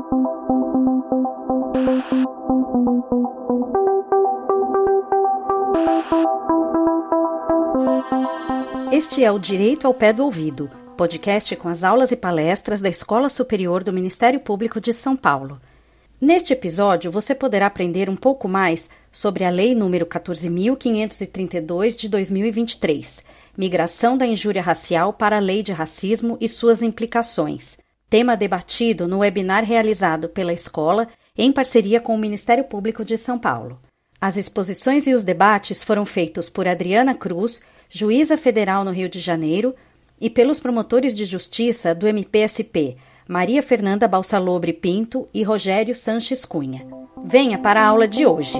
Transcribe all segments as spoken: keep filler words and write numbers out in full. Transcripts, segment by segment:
Este é o Direito ao Pé do Ouvido, podcast com as aulas e palestras da Escola Superior do Ministério Público de São Paulo. Neste episódio, você poderá aprender um pouco mais sobre a Lei número quatorze mil quinhentos e trinta e dois de dois mil e vinte e três, Migração da Injúria Racial para a Lei de Racismo e suas implicações, tema debatido no webinar realizado pela escola em parceria com o Ministério Público de São Paulo. As exposições e os debates foram feitos por Adriana Cruz, juíza federal no Rio de Janeiro, e pelos promotores de justiça do M P S P, Maria Fernanda Balsalobre Pinto e Rogério Sanches Cunha. Venha para a aula de hoje.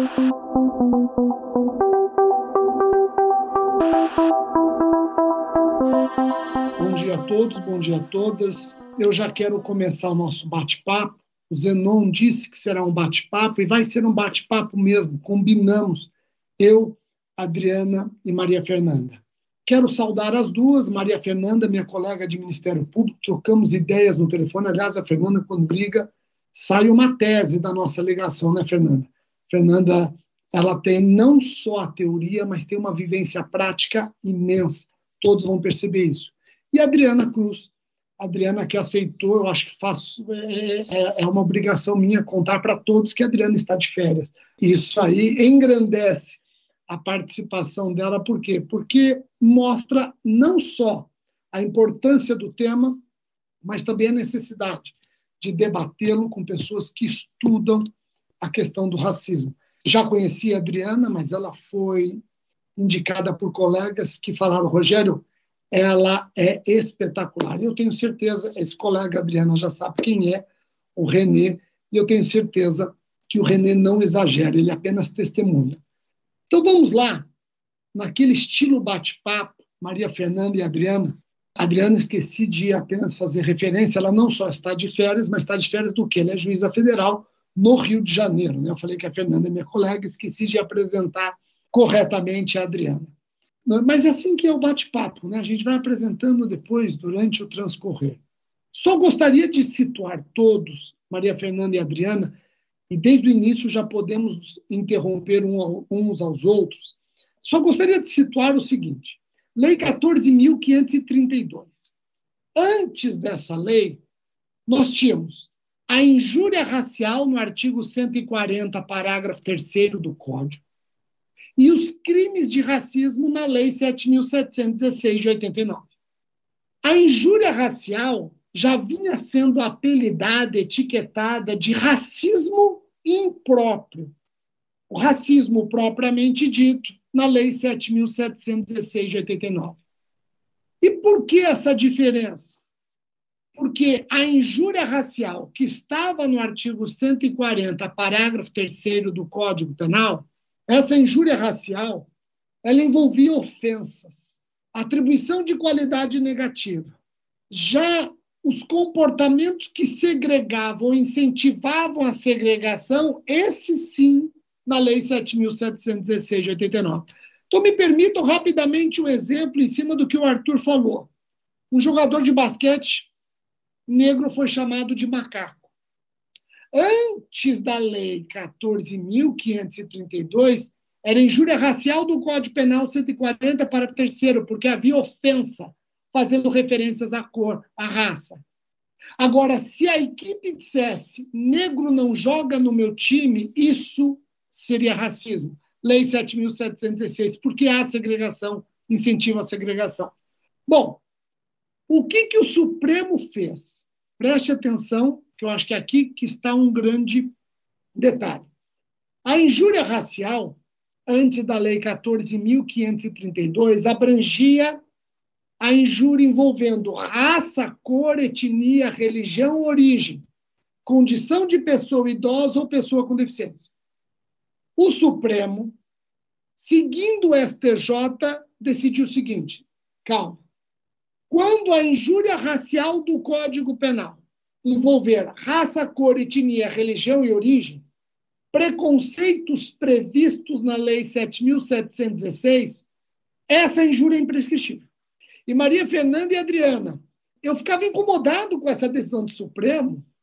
Bom dia a todos, bom dia a todas. Eu já quero começar o nosso bate-papo. O Zenon disse que será um bate-papo e vai ser um bate-papo mesmo. Combinamos, eu, Adriana e Maria Fernanda. Quero saudar as duas. Maria Fernanda, minha colega de Ministério Público, trocamos ideias no telefone. Aliás, a Fernanda, quando briga, sai uma tese da nossa ligação, né, Fernanda? Fernanda, ela tem não só a teoria, mas tem uma vivência prática imensa. Todos vão perceber isso. E a Adriana Cruz, a Adriana que aceitou, eu acho que faço, é, é, é uma obrigação minha contar para todos que a Adriana está de férias. Isso aí engrandece a participação dela. Por quê? Porque mostra não só a importância do tema, mas também a necessidade de debatê-lo com pessoas que estudam a questão do racismo. Já conheci a Adriana, mas ela foi indicada por colegas que falaram: Rogério, ela é espetacular. E eu tenho certeza, esse colega, Adriana, já sabe quem é, o Renê, e eu tenho certeza que o Renê não exagera, ele apenas testemunha. Então vamos lá, naquele estilo bate-papo, Maria Fernanda e Adriana. Adriana, esqueci de apenas fazer referência, ela não só está de férias, mas está de férias do quê? Ela é juíza federal no Rio de Janeiro, né? Eu falei que a Fernanda é minha colega, esqueci de apresentar corretamente a Adriana. Mas é assim que é o bate-papo, né? A gente vai apresentando depois, durante o transcorrer. Só gostaria de situar todos, Maria Fernanda e Adriana, e desde o início já podemos interromper uns aos outros. Só gostaria de situar o seguinte: Lei quatorze mil quinhentos e trinta e dois. Antes dessa lei, nós tínhamos a injúria racial no artigo cento e quarenta, parágrafo terceiro do Código, e os crimes de racismo na Lei sete mil setecentos e dezesseis de oitenta e nove. A injúria racial já vinha sendo apelidada, etiquetada de racismo impróprio. O racismo propriamente dito na Lei sete mil setecentos e dezesseis de oitenta e nove. E por que essa diferença? Porque a injúria racial, que estava no artigo cento e quarenta, parágrafo terceiro do Código Penal, essa injúria racial, ela envolvia ofensas, atribuição de qualidade negativa. Já os comportamentos que segregavam ou incentivavam a segregação, esses sim, na Lei sete mil setecentos e dezesseis de oitenta e nove. Então, me permitam rapidamente um exemplo em cima do que o Arthur falou. Um jogador de basquete negro foi chamado de macaco. Antes da Lei quatorze mil quinhentos e trinta e dois, era injúria racial do Código Penal cento e quarenta, parágrafo terceiro, porque havia ofensa, fazendo referências à cor, à raça. Agora, se a equipe dissesse negro não joga no meu time, isso seria racismo. Lei sete mil setecentos e dezesseis, porque há segregação, incentiva a segregação. Bom, o que, que o Supremo fez? Preste atenção, que eu acho que é aqui que está um grande detalhe. A injúria racial, antes da Lei quatorze mil quinhentos e trinta e dois, abrangia a injúria envolvendo raça, cor, etnia, religião, origem, condição de pessoa idosa ou pessoa com deficiência. O Supremo, seguindo o S T J, decidiu o seguinte: calma, quando a injúria racial do Código Penal envolver raça, cor, etnia, religião e origem, preconceitos previstos na Lei sete mil setecentos e dezesseis, essa injúria é imprescritível. E Maria Fernanda e Adriana, eu ficava incomodado com essa decisão do Supremo,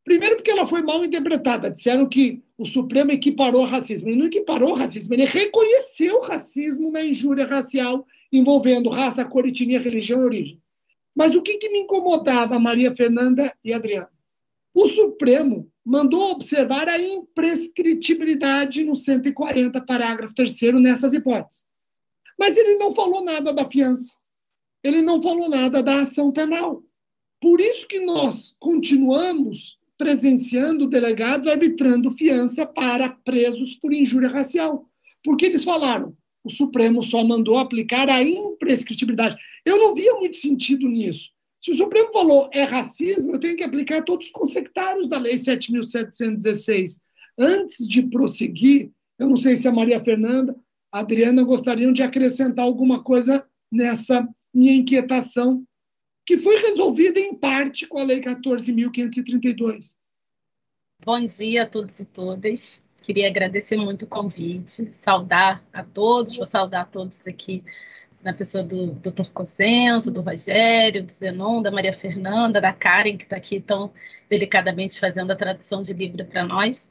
Primeiro porque ela foi mal interpretada. Disseram que o Supremo equiparou o racismo. Ele não equiparou o racismo, ele reconheceu o racismo na injúria racial envolvendo raça, cor, etnia, religião e origem. Mas o que, que me incomodava, Maria Fernanda e Adriana? O Supremo mandou observar a imprescritibilidade no cento e quarenta, parágrafo terceiro, nessas hipóteses. Mas ele não falou nada da fiança. Ele não falou nada da ação penal. Por isso que nós continuamos presenciando delegados arbitrando fiança para presos por injúria racial. Porque eles falaram, o Supremo só mandou aplicar a imprescritibilidade. Eu não via muito sentido nisso. Se o Supremo falou é racismo, eu tenho que aplicar todos os consectários da Lei sete mil setecentos e dezesseis. Antes de prosseguir, eu não sei se a Maria Fernanda, a Adriana gostariam de acrescentar alguma coisa nessa minha inquietação, que foi resolvida em parte com a Lei quatorze mil quinhentos e trinta e dois. Bom dia a todos e todas. Queria agradecer muito o convite, saudar a todos, vou saudar a todos aqui na pessoa do doutor Cossenzo, do Rogério, do Zenon, da Maria Fernanda, da Karen, que está aqui tão delicadamente fazendo a tradução de livro para nós.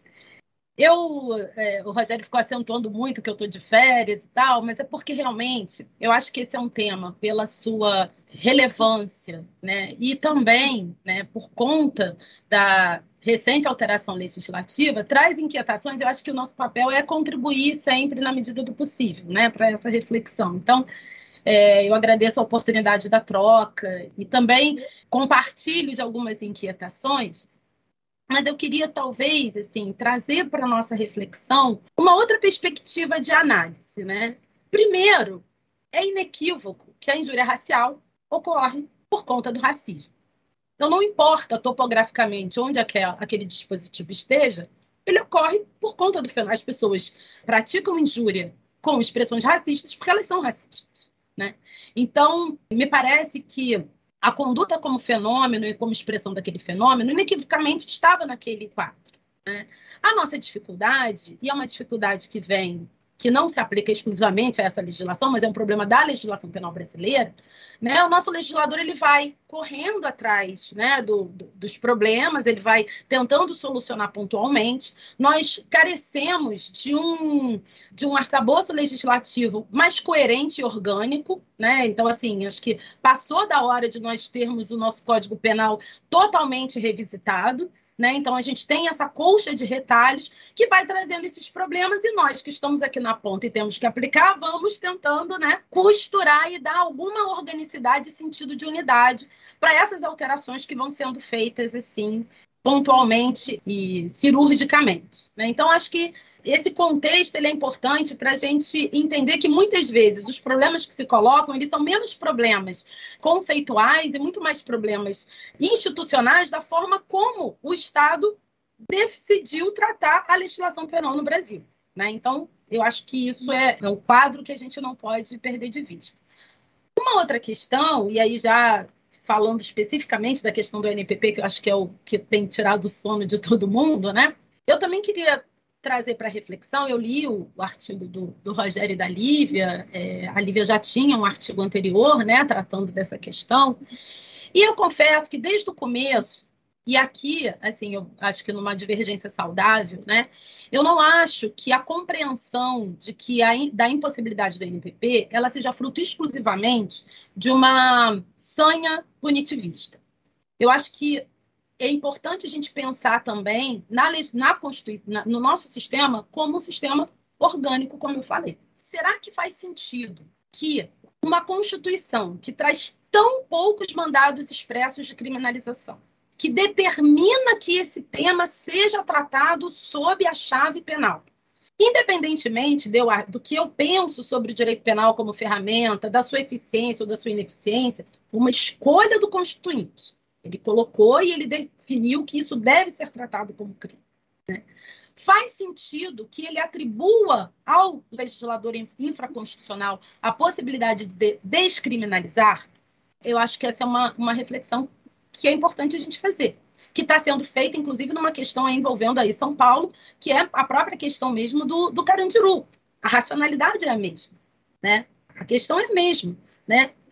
Eu, é, o Rogério ficou acentuando muito que eu estou de férias e tal, mas é porque realmente eu acho que esse é um tema pela sua relevância, né? E também, né, por conta da recente alteração legislativa, traz inquietações. Eu acho que o nosso papel é contribuir sempre na medida do possível, né, para essa reflexão. Então, é, eu agradeço a oportunidade da troca e também compartilho de algumas inquietações. Mas eu queria, talvez, assim, trazer para a nossa reflexão uma outra perspectiva de análise, né? Primeiro, é inequívoco que a injúria racial ocorre por conta do racismo. Então, não importa topograficamente onde aquele dispositivo esteja, ele ocorre por conta do fenômeno. As pessoas praticam injúria com expressões racistas porque elas são racistas, né? Então, me parece que a conduta como fenômeno e como expressão daquele fenômeno, inequivocamente, estava naquele quadro, né? A nossa dificuldade, e é uma dificuldade que vem, que não se aplica exclusivamente a essa legislação, mas é um problema da legislação penal brasileira, né? O nosso legislador ele vai correndo atrás, né, do, do, dos problemas, ele vai tentando solucionar pontualmente. Nós carecemos de um, de um arcabouço legislativo mais coerente e orgânico, né? Então, assim, acho que passou da hora de nós termos o nosso Código Penal totalmente revisitado, né? Então, a gente tem essa colcha de retalhos que vai trazendo esses problemas e nós que estamos aqui na ponta e temos que aplicar, vamos tentando, né, costurar e dar alguma organicidade e sentido de unidade para essas alterações que vão sendo feitas, assim, pontualmente e cirurgicamente, né? Então, acho que esse contexto ele é importante para a gente entender que muitas vezes os problemas que se colocam eles são menos problemas conceituais e muito mais problemas institucionais da forma como o Estado decidiu tratar a legislação penal no Brasil, né? Então, eu acho que isso é um quadro que a gente não pode perder de vista. Uma outra questão, e aí já falando especificamente da questão do N P P, que eu acho que é o que tem tirado o sono de todo mundo, né? Eu também queria trazer para reflexão, eu li o, o artigo do, do Rogério e da Lívia, é, a Lívia já tinha um artigo anterior, né, tratando dessa questão, e eu confesso que desde o começo, e aqui, assim, eu acho que numa divergência saudável, né, eu não acho que a compreensão de que a, da impossibilidade do N P P, ela seja fruto exclusivamente de uma sanha punitivista. Eu acho que é importante a gente pensar também na, na Constituição, na, no nosso sistema como um sistema orgânico, como eu falei. Será que faz sentido que uma Constituição que traz tão poucos mandados expressos de criminalização, que determina que esse tema seja tratado sob a chave penal, independentemente de eu, do que eu penso sobre o direito penal como ferramenta, da sua eficiência ou da sua ineficiência, uma escolha do Constituinte. Ele colocou e ele definiu que isso deve ser tratado como crime, né? Faz sentido que ele atribua ao legislador infraconstitucional a possibilidade de descriminalizar? Eu acho que essa é uma, uma reflexão que é importante a gente fazer, que está sendo feita, inclusive, numa questão envolvendo aí São Paulo, que é a própria questão mesmo do, do Carandiru. A racionalidade é a mesma, né? A questão é a mesma, né?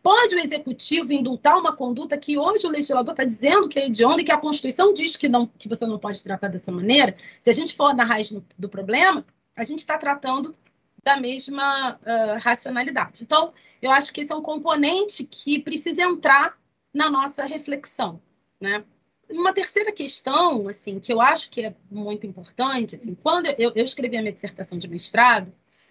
pode o executivo indultar uma conduta que hoje o legislador está dizendo que é hedionda e que a Constituição diz que, não, que você não pode tratar dessa maneira? Se a gente for na raiz do, do problema, a gente está tratando da mesma uh, racionalidade. Então, eu acho que esse é um componente que precisa entrar na nossa reflexão, né? Uma terceira questão, assim, que eu acho que é muito importante, assim, quando eu, eu escrevi a minha dissertação de mestrado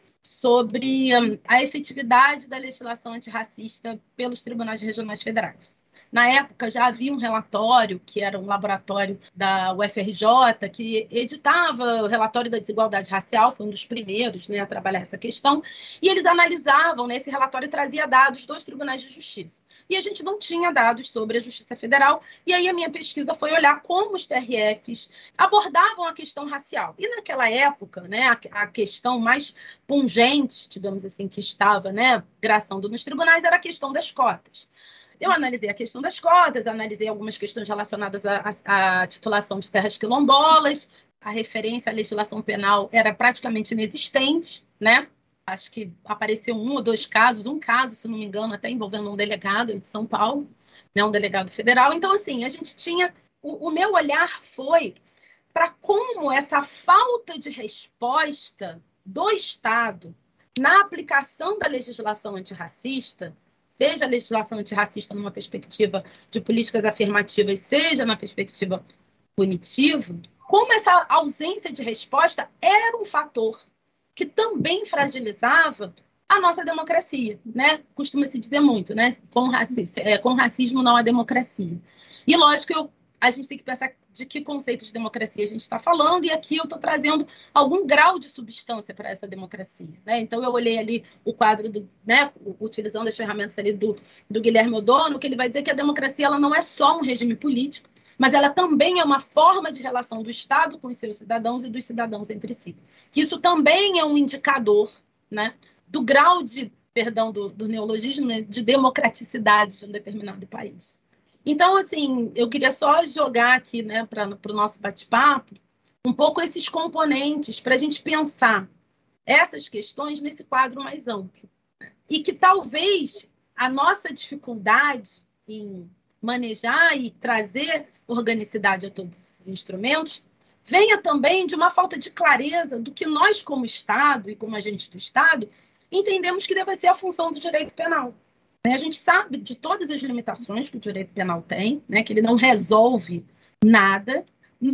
sobre um, a efetividade da legislação antirracista pelos tribunais regionais federais. Na época, já havia um relatório, que era um laboratório da U F R J, que editava o relatório da desigualdade racial, foi um dos primeiros, né, a trabalhar essa questão, e eles analisavam, né, esse relatório trazia dados dos tribunais de justiça. E a gente não tinha dados sobre a Justiça Federal, e aí a minha pesquisa foi olhar como os T R Fs abordavam a questão racial. E naquela época, né, a, a questão mais pungente, digamos assim, que estava, né, graçando nos tribunais era a questão das cotas. Eu analisei a questão das cotas, analisei algumas questões relacionadas à, à, à titulação de terras quilombolas, a referência à legislação penal era praticamente inexistente, né? Acho que apareceu um ou dois casos, um caso, se não me engano, até envolvendo um delegado de São Paulo, né, um delegado federal. Então, assim, a gente tinha... O, o meu olhar foi para como essa falta de resposta do Estado na aplicação da legislação antirracista, seja a legislação antirracista numa perspectiva de políticas afirmativas, seja na perspectiva punitiva, como essa ausência de resposta era um fator que também fragilizava a nossa democracia, né? Costuma-se dizer muito, né? Com racismo, é, com racismo não há democracia. E, lógico, eu, a gente tem que pensar de que conceito de democracia a gente está falando, e aqui eu estou trazendo algum grau de substância para essa democracia, né? Então, eu olhei ali o quadro, do, né, utilizando as ferramentas ali do, do Guilherme O'Donnell, que ele vai dizer que a democracia ela não é só um regime político, mas ela também é uma forma de relação do Estado com os seus cidadãos e dos cidadãos entre si. Que isso também é um indicador, né, do grau de, perdão, do, do neologismo, né, de democraticidade de um determinado país. Então, assim, eu queria só jogar aqui, né, para o nosso bate-papo, um pouco esses componentes para a gente pensar essas questões nesse quadro mais amplo. E que talvez a nossa dificuldade em manejar e trazer organicidade a todos esses instrumentos venha também de uma falta de clareza do que nós, como Estado e como agentes do Estado, entendemos que deve ser a função do direito penal. A gente sabe de todas as limitações que o direito penal tem, né, que ele não resolve nada,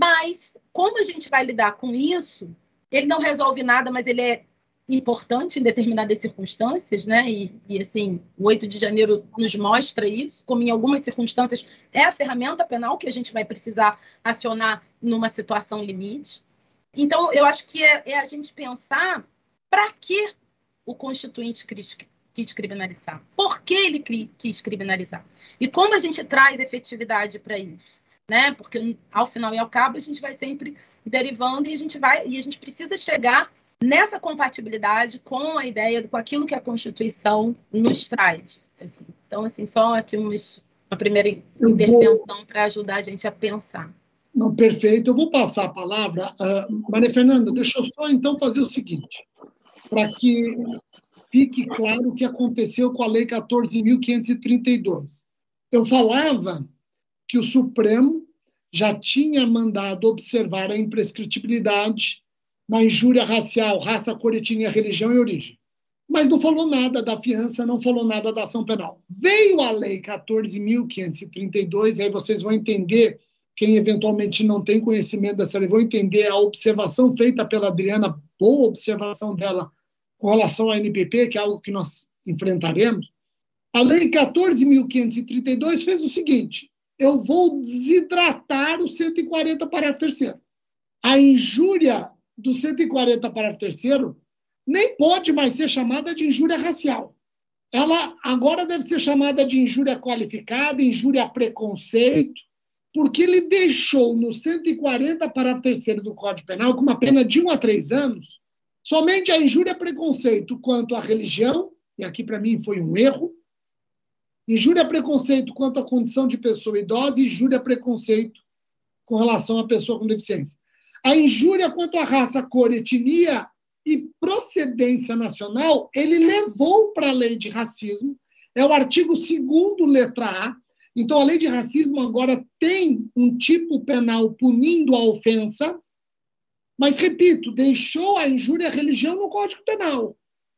mas como a gente vai lidar com isso, ele não resolve nada, mas ele é importante em determinadas circunstâncias, né? E, e assim, o oito de janeiro nos mostra isso, como em algumas circunstâncias é a ferramenta penal que a gente vai precisar acionar numa situação limite. Então, eu acho que é, é a gente pensar para que o Constituinte quis criminalizar, por que ele quis criminalizar e como a gente traz efetividade para isso, né? Porque ao final e ao cabo a gente vai sempre derivando e a gente vai e a gente precisa chegar nessa compatibilidade com a ideia, com aquilo que a Constituição nos traz. Assim. Então, assim, só aqui umas, uma primeira intervenção para ajudar a gente a pensar. Não, perfeito. Eu vou passar a palavra. Uh, Maria Fernanda, deixa eu só, então, fazer o seguinte, para que fique claro o que aconteceu com a Lei quatorze mil quinhentos e trinta e dois. Eu falava que o Supremo já tinha mandado observar a imprescritibilidade na injúria racial, raça, cor, etnia, religião e origem. Mas não falou nada da fiança, não falou nada da ação penal. Veio a Lei quatorze mil quinhentos e trinta e dois, aí vocês vão entender, quem eventualmente não tem conhecimento dessa lei, vão entender a observação feita pela Adriana, boa observação dela com relação à N P P, que é algo que nós enfrentaremos. A Lei quatorze mil quinhentos e trinta e dois fez o seguinte: eu vou desidratar o cento e quarenta, parágrafo terceiro. A injúria do cento e quarenta, parágrafo terceiro, nem pode mais ser chamada de injúria racial. Ela agora deve ser chamada de injúria qualificada, injúria a preconceito, porque ele deixou no cento e quarenta, parágrafo terceiro do Código Penal, com uma pena de um a três anos, somente a injúria a preconceito quanto à religião, e aqui para mim foi um erro, injúria a preconceito quanto à condição de pessoa idosa e injúria a preconceito com relação à pessoa com deficiência. A injúria quanto à raça, cor, etnia e procedência nacional, ele levou para a lei de racismo, É o artigo segundo, letra A. Então, a lei de racismo agora tem um tipo penal punindo a ofensa, mas, repito, deixou a injúria à religião no Código Penal.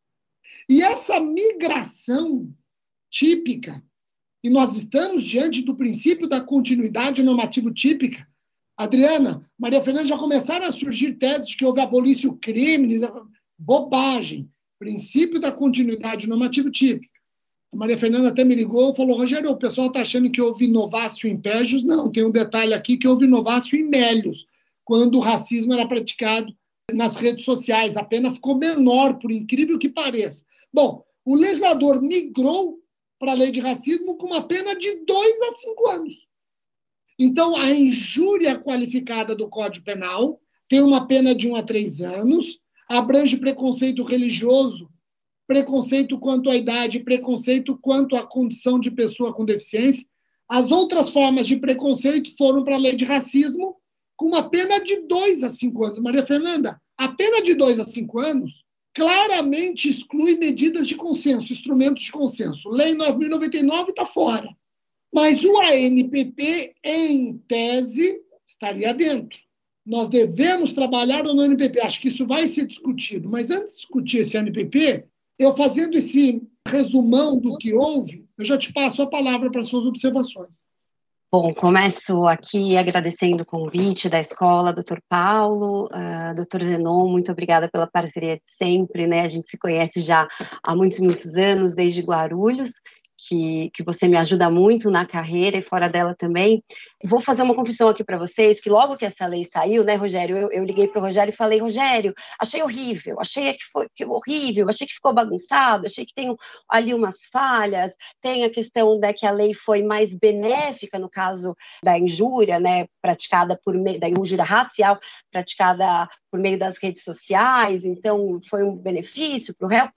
E essa migração típica, e nós estamos diante do princípio da continuidade normativo típica. Adriana, Maria Fernanda, já começaram a surgir teses de que houve abolício crime, bobagem. Princípio da continuidade normativo típica. A Maria Fernanda até me ligou e falou, Rogério, o pessoal está achando que houve novácio em pégios. Não, tem um detalhe aqui que houve novácio em mélios, quando o racismo era praticado nas redes sociais. A pena ficou menor, por incrível que pareça. Bom, o legislador migrou para a lei de racismo com uma pena de dois a cinco anos. Então, a injúria qualificada do Código Penal tem uma pena de um a três anos, abrange preconceito religioso, preconceito quanto à idade, preconceito quanto à condição de pessoa com deficiência. As outras formas de preconceito foram para a lei de racismo com uma pena de dois a cinco anos. Maria Fernanda, a pena de dois a cinco anos claramente exclui medidas de consenso, instrumentos de consenso. Lei nove mil e noventa e nove está fora. Mas o A N P P, em tese, estaria dentro. Nós devemos trabalhar no A N P P. Acho que isso vai ser discutido. Mas antes de discutir esse A N P P, eu fazendo esse resumão do que houve, eu já te passo a palavra para suas observações. Bom, começo aqui agradecendo o convite da escola, doutor Paulo, uh, doutor Zenon, muito obrigada pela parceria de sempre, né? A gente se conhece já há muitos, muitos anos, desde Guarulhos, que, que você me ajuda muito na carreira e fora dela também. Vou fazer uma confissão aqui para vocês, que logo que essa lei saiu, né, Rogério, eu, eu liguei para o Rogério e falei, Rogério, achei horrível, achei que foi que horrível, achei que ficou bagunçado, achei que tem ali umas falhas, tem a questão de que a lei foi mais benéfica no caso da injúria, né, praticada por meio, da injúria racial, praticada por meio das redes sociais, então foi um benefício para o réu.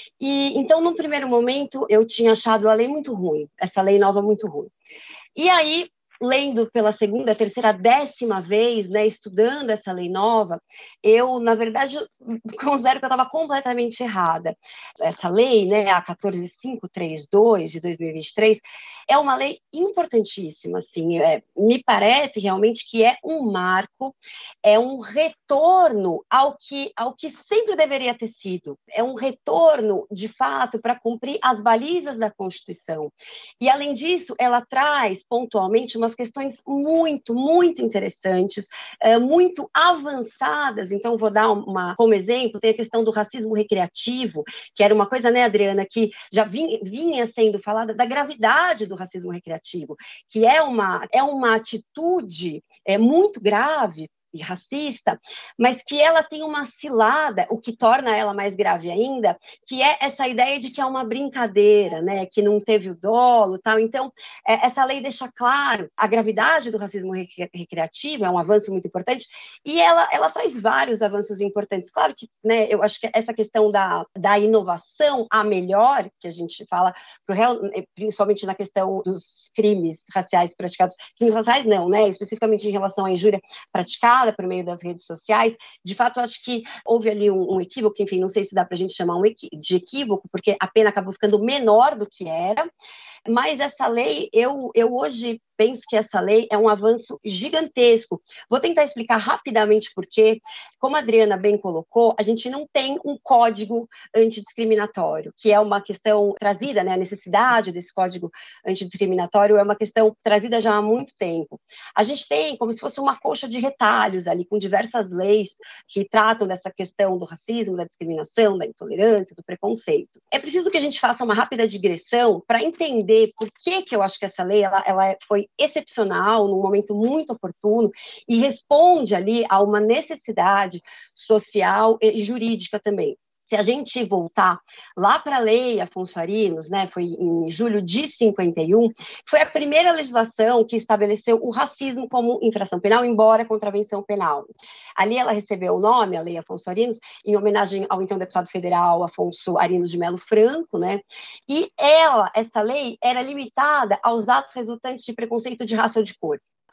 E então, no primeiro momento, eu tinha achado a lei muito ruim, essa lei nova muito ruim. E aí, lendo pela segunda, terceira, décima vez, né, estudando essa lei nova, eu, na verdade, considero que eu estava completamente errada. Essa lei, né, a quatorze mil quinhentos e trinta e dois, de dois mil e vinte e três, é uma lei importantíssima, assim, é, me parece realmente que é um marco, é um retorno ao que, ao que sempre deveria ter sido, é um retorno, de fato, para cumprir as balizas da Constituição. E, além disso, ela traz, pontualmente, umas questões muito, muito interessantes, é, muito avançadas. Então, vou dar uma, como exemplo, tem a questão do racismo recreativo, que era uma coisa, né, Adriana, que já vinha, vinha sendo falada, da gravidade do racismo recreativo, que é uma, é uma atitude é, muito grave e racista, mas que ela tem uma cilada, o que torna ela mais grave ainda, que é essa ideia de que é uma brincadeira, né, que não teve o dolo, tal. Então, é, essa lei deixa claro a gravidade do racismo recreativo, é um avanço muito importante, e ela, ela traz vários avanços importantes. Claro que, né, eu acho que essa questão da, da inovação, a melhor, que a gente fala, pro réu, principalmente na questão dos crimes raciais praticados, crimes raciais não, né, especificamente em relação à injúria praticada por meio das redes sociais, de fato, acho que houve ali um, um equívoco, enfim, não sei se dá para a gente chamar um equi- de equívoco, porque a pena acabou ficando menor do que era, mas essa lei, eu, eu hoje penso que essa lei é um avanço gigantesco. Vou tentar explicar rapidamente por quê. Como a Adriana bem colocou, a gente não tem um código antidiscriminatório, que é uma questão trazida, né, a necessidade desse código antidiscriminatório é uma questão trazida já há muito tempo. A gente tem como se fosse uma coxa de retalhos ali, com diversas leis que tratam dessa questão do racismo, da discriminação, da intolerância, do preconceito. É preciso que a gente faça uma rápida digressão para entender por que que eu acho que essa lei ela, ela foi excepcional, num momento muito oportuno, e responde ali a uma necessidade social e jurídica também. Se a gente voltar lá para a lei Afonso Arinos, né, foi em julho de cinquenta e um, foi a primeira legislação que estabeleceu o racismo como infração penal, embora contravenção penal. Ali ela recebeu o nome, a lei Afonso Arinos, em homenagem ao então deputado federal Afonso Arinos de Melo Franco, né, e ela, essa lei, era limitada aos atos resultantes de preconceito de raça ou de cor.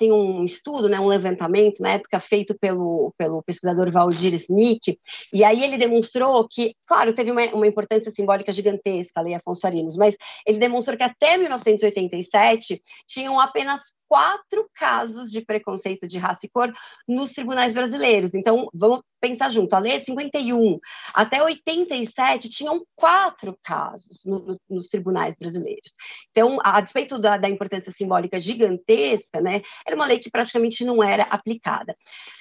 tem um estudo, né, um levantamento, na época feito pelo, pelo pesquisador Valdir Snick, e aí ele demonstrou que, claro, teve uma, uma importância simbólica gigantesca a Lei Afonso Arinos, mas ele demonstrou que até mil novecentos e oitenta e sete tinham apenas quatro casos de preconceito de raça e cor nos tribunais brasileiros. Então, vamos pensar junto, a lei é de cinquenta e um, até oitenta e sete tinham quatro casos no, no, nos tribunais brasileiros. Então, a, a despeito da, da importância simbólica gigantesca, né, era uma lei que praticamente não era aplicada.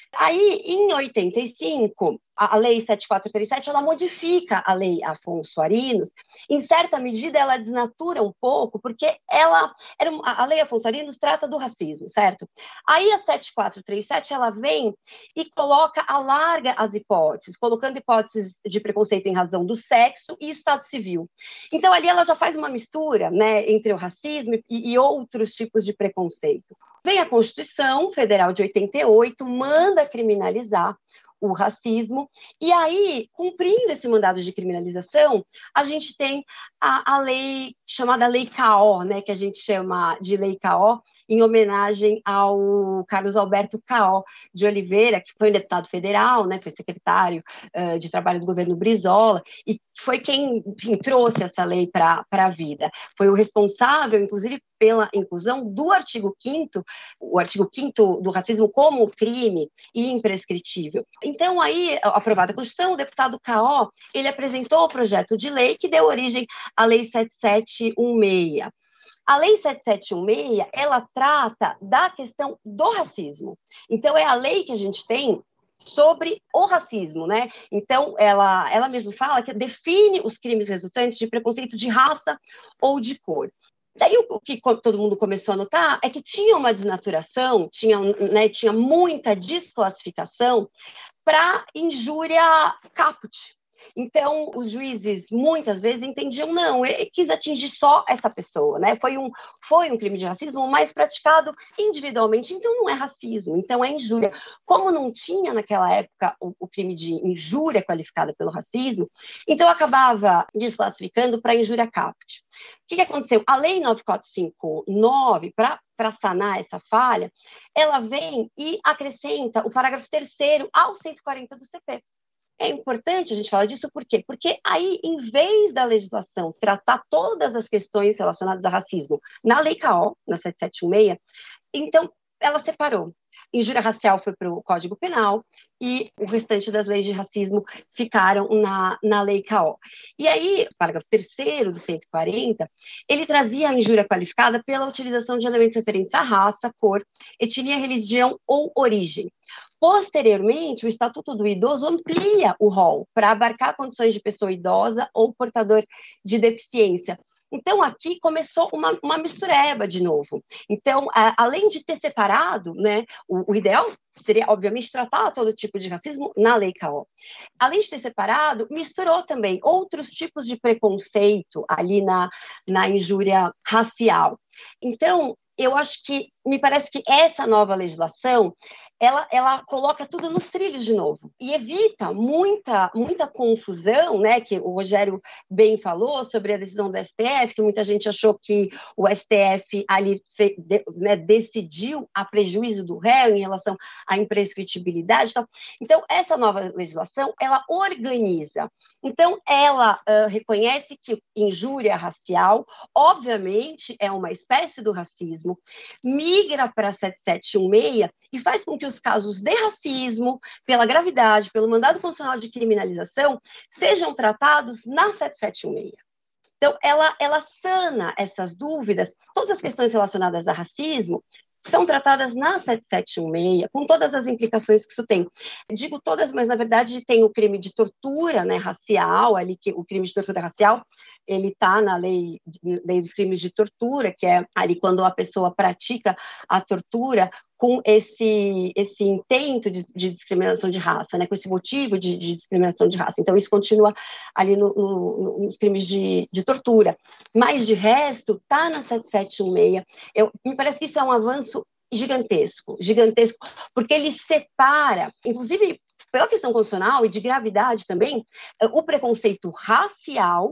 Aí, em oitenta e cinco, a Lei sete mil quatrocentos e trinta e sete, ela modifica a Lei Afonso Arinos. Em certa medida, ela desnatura um pouco, porque ela, era, a Lei Afonso Arinos trata do racismo, certo? Aí, a sete mil quatrocentos e trinta e sete, ela vem e coloca, alarga as hipóteses, colocando hipóteses de preconceito em razão do sexo e estado civil. Então, ali ela já faz uma mistura, né, entre o racismo e, e outros tipos de preconceito. Vem a Constituição Federal de oitenta e oito, manda criminalizar o racismo, e aí, cumprindo esse mandado de criminalização, a gente tem a, a lei chamada Lei K O, né, que a gente chama de Lei K O, em homenagem ao Carlos Alberto K O de Oliveira, que foi um deputado federal, né, foi secretário uh, de trabalho do governo Brizola, e foi quem, enfim, trouxe essa lei para a vida. Foi o responsável, inclusive, pela inclusão do artigo quinto, o artigo quinto do racismo como crime e imprescritível. Então, aí, aprovada a Constituição, o deputado K O, ele apresentou o projeto de lei que deu origem à Lei sete mil setecentos e dezesseis. A Lei sete mil setecentos e dezesseis, ela trata da questão do racismo. Então, é a lei que a gente tem sobre o racismo, né? Então, ela, ela mesma fala que define os crimes resultantes de preconceitos de raça ou de cor. Daí, o que todo mundo começou a notar é que tinha uma desnaturação, tinha, né, tinha muita desclassificação para injúria caput. Então, os juízes, muitas vezes, entendiam, não, ele quis atingir só essa pessoa, né? Foi um, foi um crime de racismo, mas praticado individualmente, então não é racismo, então é injúria. Como não tinha, naquela época, o, o crime de injúria qualificada pelo racismo, então acabava desclassificando para injúria caput. O que, que aconteceu? A Lei nove mil quatrocentos e cinquenta e nove, para para sanar essa falha, ela vem e acrescenta o parágrafo terceiro ao cento e quarenta do C P. É importante a gente falar disso, por quê? Porque aí, em vez da legislação tratar todas as questões relacionadas a racismo na Lei K O, na sete mil setecentos e dezesseis, então ela separou. Injúria racial foi para o Código Penal e o restante das leis de racismo ficaram na, na Lei K O. E aí, o parágrafo terceiro do cento e quarenta, ele trazia a injúria qualificada pela utilização de elementos referentes à raça, cor, etnia, religião ou origem. Posteriormente, o Estatuto do Idoso amplia o rol para abarcar condições de pessoa idosa ou portador de deficiência. Então, aqui começou uma, uma mistureba de novo. Então, a, além de ter separado, né, o, o ideal seria, obviamente, tratar todo tipo de racismo na Lei K O. Além de ter separado, misturou também outros tipos de preconceito ali na, na injúria racial. Então, eu acho que, me parece que essa nova legislação, ela, ela coloca tudo nos trilhos de novo e evita muita, muita confusão, né, que o Rogério bem falou sobre a decisão do S T F, que muita gente achou que o S T F ali fe, de, né, decidiu a prejuízo do réu em relação à imprescritibilidade e tal. Então, essa nova legislação, ela organiza. Então, ela uh, reconhece que injúria racial, obviamente, é uma espécie do racismo, migra para sete mil setecentos e dezesseis e faz com que os casos de racismo, pela gravidade, pelo mandado constitucional de criminalização, sejam tratados na sete mil setecentos e dezesseis. Então, ela, ela sana essas dúvidas, todas as questões relacionadas a racismo são tratadas na sete mil setecentos e dezesseis, com todas as implicações que isso tem. Digo todas, mas na verdade tem o crime de tortura, né, racial, ali que o crime de tortura racial, ele está na lei, lei dos crimes de tortura, que é ali quando a pessoa pratica a tortura com esse, esse intento de, de discriminação de raça, né, com esse motivo de, de discriminação de raça. Então, isso continua ali no, no, nos crimes de, de tortura. Mas, de resto, está na sete mil setecentos e dezesseis. Eu, me parece que isso é um avanço gigantesco, gigantesco, porque ele separa, inclusive pela questão constitucional e de gravidade também, o preconceito racial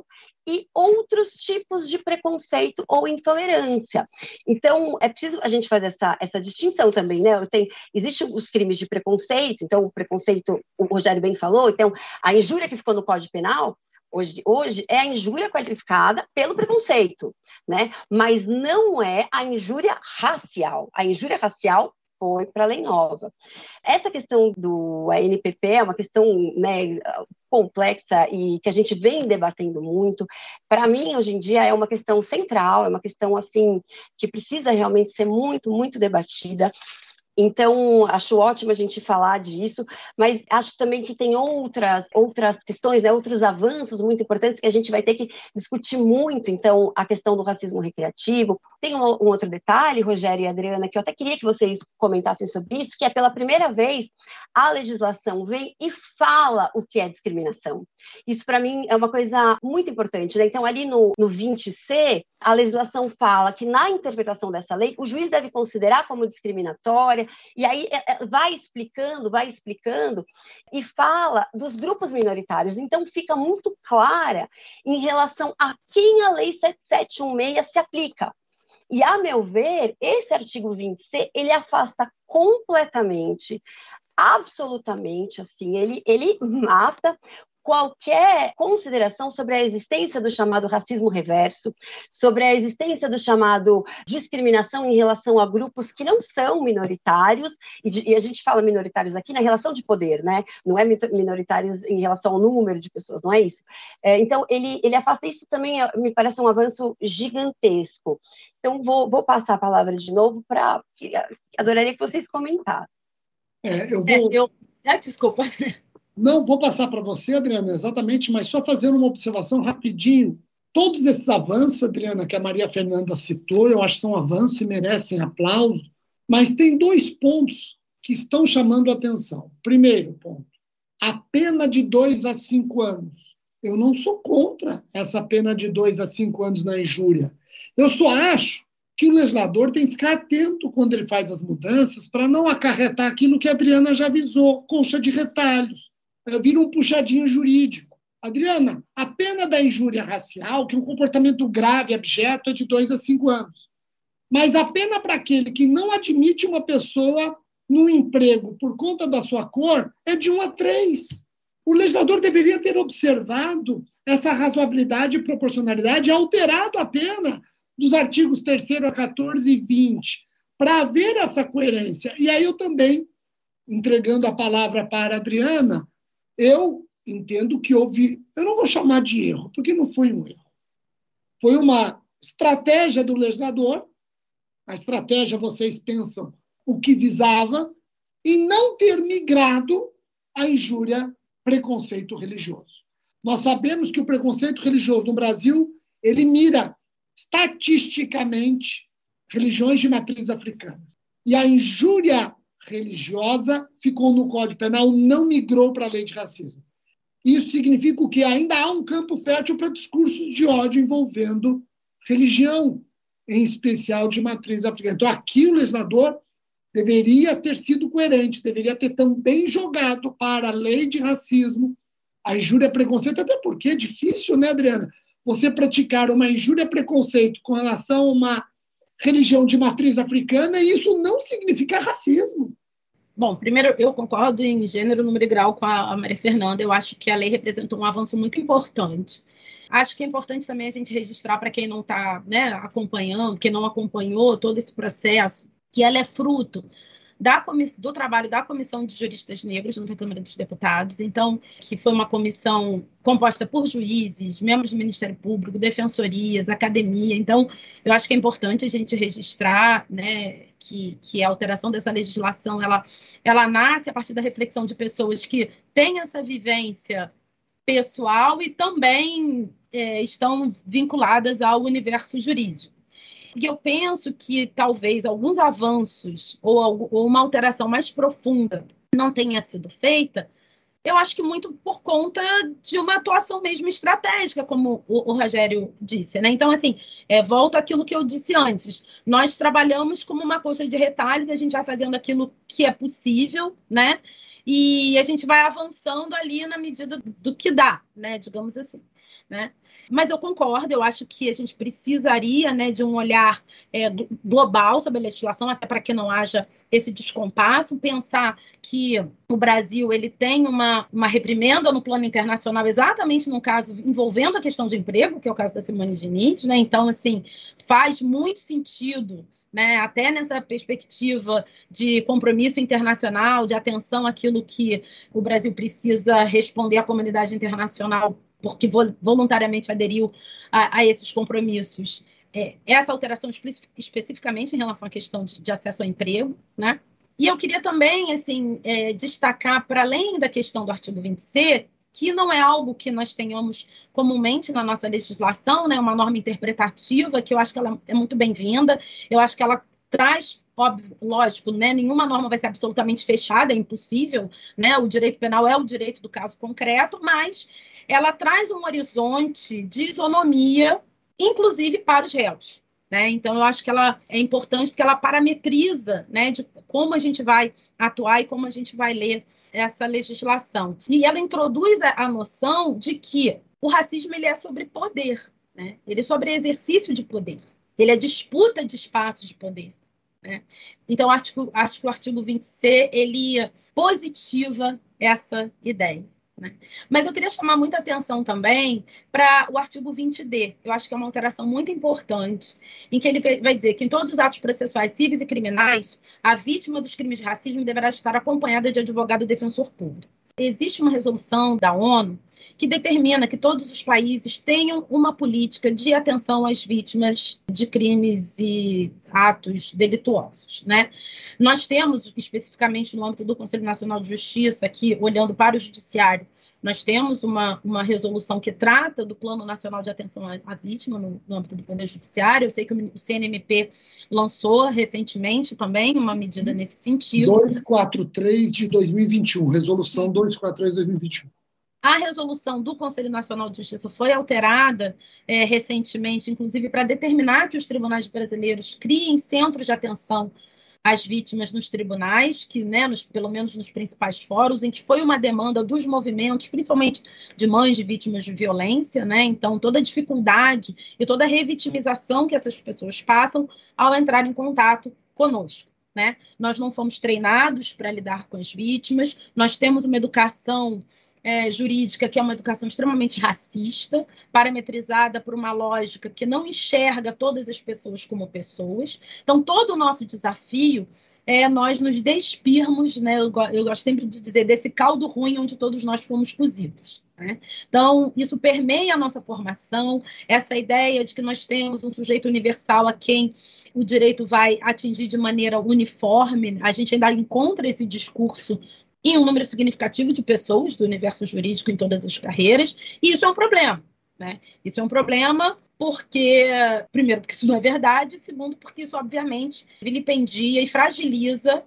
e outros tipos de preconceito ou intolerância. Então, é preciso a gente fazer essa, essa distinção também, né? Tem, existem os crimes de preconceito, então o preconceito, o Rogério bem falou, então a injúria que ficou no Código Penal, Hoje, hoje é a injúria qualificada pelo preconceito, né? Mas não é a injúria racial. A injúria racial foi para a lei nova. Essa questão do A N P P é uma questão, né, complexa e que a gente vem debatendo muito. Para mim, hoje em dia, é uma questão central, é uma questão assim que precisa realmente ser muito, muito debatida. Então, acho ótimo a gente falar disso, mas acho também que tem outras, outras questões, né, outros avanços muito importantes que a gente vai ter que discutir muito. Então, a questão do racismo recreativo. Tem um, um outro detalhe, Rogério e Adriana, que eu até queria que vocês comentassem sobre isso, que é pela primeira vez a legislação vem e fala o que é discriminação. Isso, para mim, é uma coisa muito importante, né? Então, ali no, no vinte C, a legislação fala que na interpretação dessa lei, o juiz deve considerar como discriminatória. E aí vai explicando, vai explicando e fala dos grupos minoritários. Então, fica muito clara em relação a quem a Lei sete sete um seis se aplica. E, a meu ver, esse artigo vinte C, ele afasta completamente, absolutamente, assim, ele, ele mata qualquer consideração sobre a existência do chamado racismo reverso, sobre a existência do chamado discriminação em relação a grupos que não são minoritários, e, de, e a gente fala minoritários aqui na relação de poder, né? Não é minoritários em relação ao número de pessoas, não é isso. É, então, ele, ele afasta isso também, me parece um avanço gigantesco. Então, vou, vou passar a palavra de novo para... Adoraria que vocês comentassem. É, eu vou... É, eu... Ah, desculpa. Não, vou passar para você, Adriana, exatamente, mas só fazendo uma observação rapidinho. Todos esses avanços, Adriana, que a Maria Fernanda citou, eu acho que são avanços e merecem aplauso, mas tem dois pontos que estão chamando a atenção. Primeiro ponto, a pena de dois a cinco anos. Eu não sou contra essa pena de dois a cinco anos na injúria. Eu só acho que o legislador tem que ficar atento quando ele faz as mudanças para não acarretar aquilo que a Adriana já avisou, concha de retalhos. Vira um puxadinho jurídico. Adriana, a pena da injúria racial, que é um comportamento grave, abjeto, é de dois a cinco anos. Mas a pena para aquele que não admite uma pessoa no emprego por conta da sua cor é de um a três. O legislador deveria ter observado essa razoabilidade e proporcionalidade e alterado a pena dos artigos terceiro a quatorze e vinte para haver essa coerência. E aí eu também, entregando a palavra para a Adriana, eu entendo que houve, eu não vou chamar de erro, porque não foi um erro. Foi uma estratégia do legislador, a estratégia, vocês pensam, o que visava, e não ter migrado a injúria preconceito religioso. Nós sabemos que o preconceito religioso no Brasil, ele mira estatisticamente religiões de matriz africana. E a injúria religiosa ficou no Código Penal, não migrou para a lei de racismo. Isso significa que ainda há um campo fértil para discursos de ódio envolvendo religião, em especial de matriz africana. Então, aqui o legislador deveria ter sido coerente, deveria ter também jogado para a lei de racismo a injúria preconceito, até porque é difícil, né, Adriana? Você praticar uma injúria preconceito com relação a uma religião de matriz africana, e isso não significa racismo. Bom, primeiro, eu concordo em gênero, número e grau com a Maria Fernanda. Eu acho que a lei representou um avanço muito importante. Acho que é importante também a gente registrar para quem não está, né, acompanhando, quem não acompanhou todo esse processo, que ela é fruto da comiss- do trabalho da Comissão de Juristas Negros na Câmara dos Deputados, então, que foi uma comissão composta por juízes, membros do Ministério Público, defensorias, academia. Então, eu acho que é importante a gente registrar, né, que, que a alteração dessa legislação, ela, ela nasce a partir da reflexão de pessoas que têm essa vivência pessoal e também é, estão vinculadas ao universo jurídico. E eu penso que talvez alguns avanços ou, ou uma alteração mais profunda não tenha sido feita, eu acho que muito por conta de uma atuação mesmo estratégica, como o, o Rogério disse, né? Então, assim, é, volto àquilo que eu disse antes. Nós trabalhamos como uma coxa de retalhos, a gente vai fazendo aquilo que é possível, né? E a gente vai avançando ali na medida do, do que dá, né? Digamos assim, né? Mas eu concordo, eu acho que a gente precisaria, né, de um olhar é, global sobre a legislação, até para que não haja esse descompasso, pensar que o Brasil ele tem uma, uma reprimenda no plano internacional, exatamente no caso envolvendo a questão de emprego, que é o caso da Simone Diniz, né? Então, assim, faz muito sentido, né, até nessa perspectiva de compromisso internacional, de atenção àquilo que o Brasil precisa responder à comunidade internacional, porque voluntariamente aderiu a, a esses compromissos. É, essa alteração espe especificamente em relação à questão de, de acesso ao emprego, né? E eu queria também, assim, é, destacar, para além da questão do artigo vinte C, que não é algo que nós tenhamos comumente na nossa legislação, né, uma norma interpretativa, que eu acho que ela é muito bem-vinda, eu acho que ela traz, óbvio, lógico, né, nenhuma norma vai ser absolutamente fechada, é impossível, né, o direito penal é o direito do caso concreto, mas ela traz um horizonte de isonomia, inclusive para os réus. Né? Então, eu acho que ela é importante porque ela parametriza, né, de como a gente vai atuar e como a gente vai ler essa legislação. E ela introduz a, a noção de que o racismo ele é sobre poder, né? Ele é sobre exercício de poder, ele é disputa de espaços de poder. Né? Então, acho que, acho que o artigo vinte C ele positiva essa ideia. Né? Mas eu queria chamar muita atenção também para o artigo vinte D. Eu acho que é uma alteração muito importante, em que ele vai dizer que em todos os atos processuais cíveis e criminais, a vítima dos crimes de racismo deverá estar acompanhada de advogado defensor público. Existe uma resolução da ONU que determina que todos os países tenham uma política de atenção às vítimas de crimes e atos delituosos. Né? Nós temos, especificamente no âmbito do Conselho Nacional de Justiça, aqui olhando para o Judiciário, nós temos uma, uma resolução que trata do Plano Nacional de Atenção à, à Vítima no, no âmbito do Poder Judiciário. Eu sei que o C N M P lançou recentemente também uma medida nesse sentido. duzentos e quarenta e três de dois mil e vinte e um, resolução duzentos e quarenta e três de dois mil e vinte e um. A resolução do Conselho Nacional de Justiça foi alterada é, recentemente, inclusive para determinar que os tribunais brasileiros criem centros de atenção às vítimas nos tribunais, que, né, nos, pelo menos nos principais fóruns, em que foi uma demanda dos movimentos, principalmente de mães de vítimas de violência, né? Então, toda a dificuldade e toda a revitimização que essas pessoas passam ao entrar em contato conosco. Né? Nós não fomos treinados para lidar com as vítimas, nós temos uma educação É, jurídica, que é uma educação extremamente racista, parametrizada por uma lógica que não enxerga todas as pessoas como pessoas. Então, todo o nosso desafio é nós nos despirmos, né? eu, eu gosto sempre de dizer, desse caldo ruim onde todos nós fomos cozidos. Né? Então, isso permeia a nossa formação, essa ideia de que nós temos um sujeito universal a quem o direito vai atingir de maneira uniforme. A gente ainda encontra esse discurso em um número significativo de pessoas do universo jurídico em todas as carreiras, e isso é um problema. Né? Isso é um problema porque, primeiro, porque isso não é verdade, segundo, porque isso, obviamente, vilipendia e fragiliza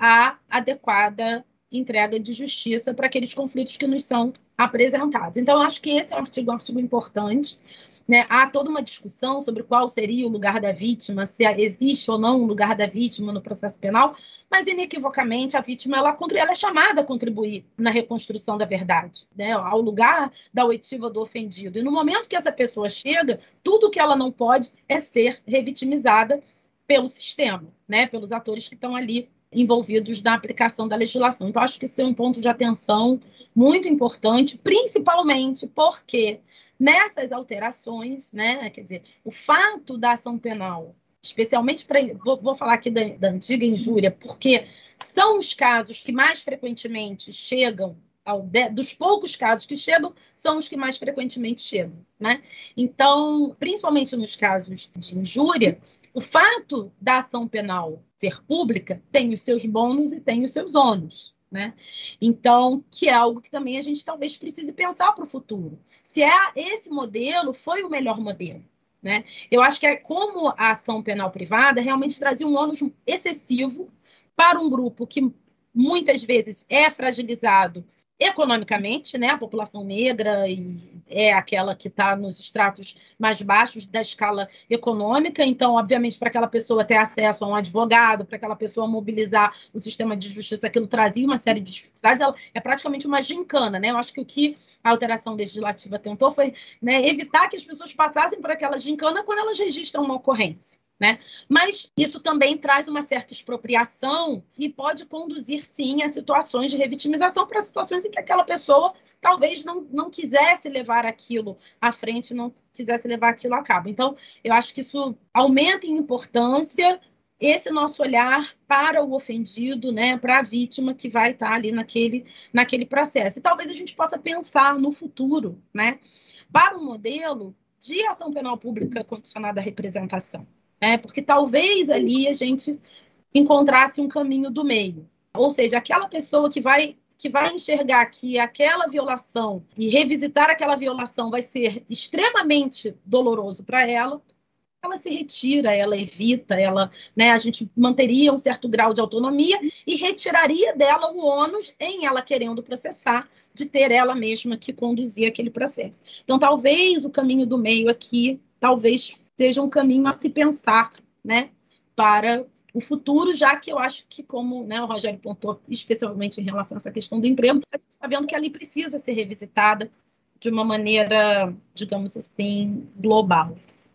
a adequada entrega de justiça para aqueles conflitos que nos são apresentados. Então, eu acho que esse é um artigo, um artigo importante. Né? Há toda uma discussão sobre qual seria o lugar da vítima, se existe ou não um lugar da vítima no processo penal, mas, inequivocamente, a vítima ela, ela é chamada a contribuir na reconstrução da verdade, né? Ao lugar da oitiva do ofendido. E no momento que essa pessoa chega, tudo que ela não pode é ser revitimizada pelo sistema, né? Pelos atores que estão ali envolvidos na aplicação da legislação. Então, acho que esse é um ponto de atenção muito importante, principalmente porque nessas alterações, né, quer dizer, o fato da ação penal, especialmente para, vou, vou falar aqui da, da antiga injúria, porque são os casos que mais frequentemente chegam, ao de, dos poucos casos que chegam, são os que mais frequentemente chegam, né? Então, principalmente nos casos de injúria, o fato da ação penal ser pública tem os seus bônus e tem os seus ônus. Né? Então, que é algo que também a gente talvez precise pensar para o futuro. Se é esse modelo foi o melhor modelo. Né? Eu acho que é como a ação penal privada realmente trazia um ônus excessivo para um grupo que muitas vezes é fragilizado economicamente, né, a população negra e é aquela que está nos estratos mais baixos da escala econômica, então, obviamente, para aquela pessoa ter acesso a um advogado, para aquela pessoa mobilizar o sistema de justiça, aquilo trazia uma série de dificuldades, ela é praticamente uma gincana, né? Eu acho que o que a alteração legislativa tentou foi, né, evitar que as pessoas passassem por aquela gincana quando elas registram uma ocorrência. Né? Mas isso também traz uma certa expropriação e pode conduzir, sim, a situações de revitimização, para situações em que aquela pessoa talvez não, não quisesse levar aquilo à frente, não quisesse levar aquilo a cabo. Então, eu acho que isso aumenta em importância esse nosso olhar para o ofendido, né, para a vítima que vai estar ali naquele, naquele processo. E talvez a gente possa pensar no futuro, né, para um modelo de ação penal pública condicionada à representação. É, porque talvez ali a gente encontrasse um caminho do meio. Ou seja, aquela pessoa que vai, que vai enxergar que aquela violação e revisitar aquela violação vai ser extremamente doloroso para ela, ela se retira, ela evita, ela, né, a gente manteria um certo grau de autonomia e retiraria dela o ônus em ela querendo processar, de ter ela mesma que conduzir aquele processo. Então, talvez o caminho do meio aqui, talvez seja um caminho a se pensar, né, para o futuro, já que eu acho que, como, né, o Rogério pontuou, especialmente em relação a essa questão do emprego, a gente está vendo que ali precisa ser revisitada de uma maneira, digamos assim, global.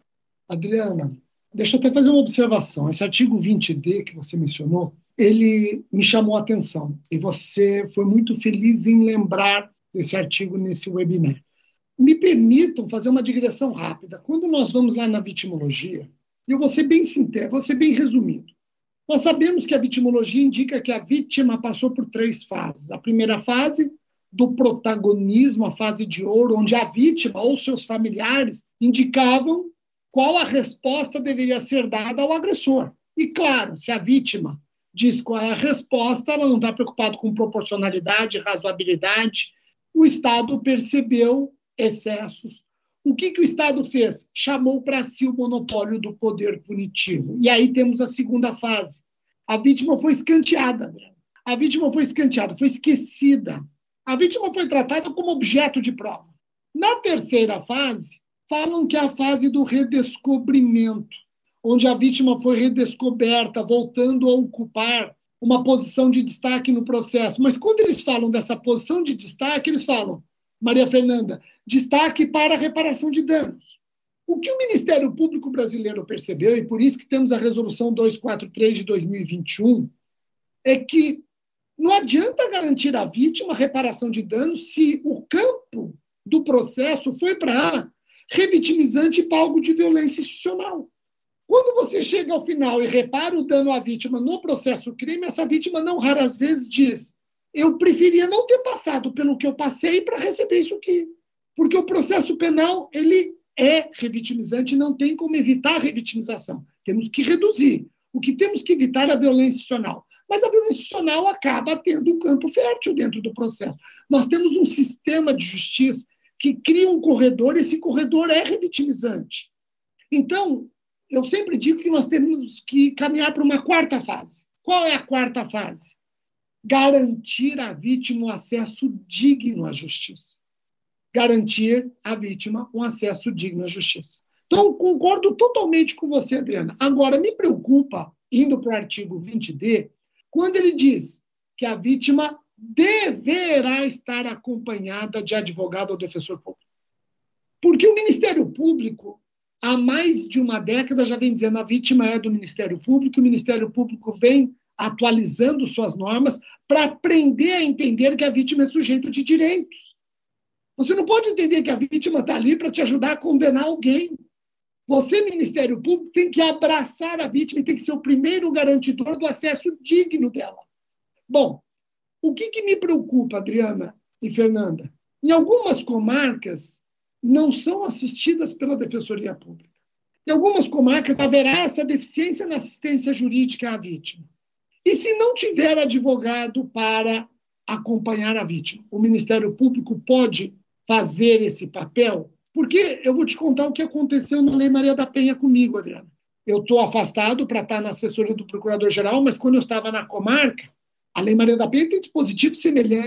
Adriana, deixa eu até fazer uma observação. Esse artigo vinte D que você mencionou, ele me chamou a atenção, e você foi muito feliz em lembrar desse artigo nesse webinar. Me permitam fazer uma digressão rápida. Quando nós vamos lá na vitimologia, eu vou ser bem sintético, vou ser bem resumido. Nós sabemos que a vitimologia indica que a vítima passou por três fases. A primeira fase, do protagonismo, a fase de ouro, onde a vítima ou seus familiares indicavam qual a resposta deveria ser dada ao agressor. E, claro, se a vítima diz qual é a resposta, ela não está preocupada com proporcionalidade, razoabilidade. O Estado percebeu excessos. O que, que o Estado fez? Chamou para si o monopólio do poder punitivo. E aí temos a segunda fase. A vítima foi escanteada. A vítima foi escanteada, foi esquecida. A vítima foi tratada como objeto de prova. Na terceira fase, falam que é a fase do redescobrimento, onde a vítima foi redescoberta, voltando a ocupar uma posição de destaque no processo. Mas quando eles falam dessa posição de destaque, eles falam, Maria Fernanda, destaque para a reparação de danos. O que o Ministério Público Brasileiro percebeu, e por isso que temos a Resolução duzentos e quarenta e três de dois mil e vinte e um, é que não adianta garantir à vítima reparação de danos se o campo do processo foi para revitimizante e palco de violência institucional. Quando você chega ao final e repara o dano à vítima no processo crime, essa vítima não raras vezes diz: eu preferia não ter passado pelo que eu passei para receber isso aqui. Porque o processo penal, ele é revitimizante, não tem como evitar a revitimização. Temos que reduzir. O que temos que evitar é a violência institucional. Mas a violência institucional acaba tendo um campo fértil dentro do processo. Nós temos um sistema de justiça que cria um corredor, e esse corredor é revitimizante. Então, eu sempre digo que nós temos que caminhar para uma quarta fase. Qual é a quarta fase? Garantir à vítima um acesso digno à justiça. Garantir à vítima um acesso digno à justiça. Então, concordo totalmente com você, Adriana. Agora, me preocupa, indo para o artigo vinte D, quando ele diz que a vítima deverá estar acompanhada de advogado ou defensor público. Porque o Ministério Público, há mais de uma década, já vem dizendo que a vítima é do Ministério Público, o Ministério Público vem atualizando suas normas para aprender a entender que a vítima é sujeito de direitos. Você não pode entender que a vítima está ali para te ajudar a condenar alguém. Você, Ministério Público, tem que abraçar a vítima e tem que ser o primeiro garantidor do acesso digno dela. Bom, o que, que me preocupa, Adriana e Fernanda? Em algumas comarcas, não são assistidas pela Defensoria Pública. Em algumas comarcas, haverá essa deficiência na assistência jurídica à vítima. E se não tiver advogado para acompanhar a vítima, o Ministério Público pode fazer esse papel? Porque eu vou te contar o que aconteceu na Lei Maria da Penha comigo, Adriana. Eu estou afastado para estar na assessoria do Procurador-Geral, mas quando eu estava na comarca, a Lei Maria da Penha tem dispositivo semelhante.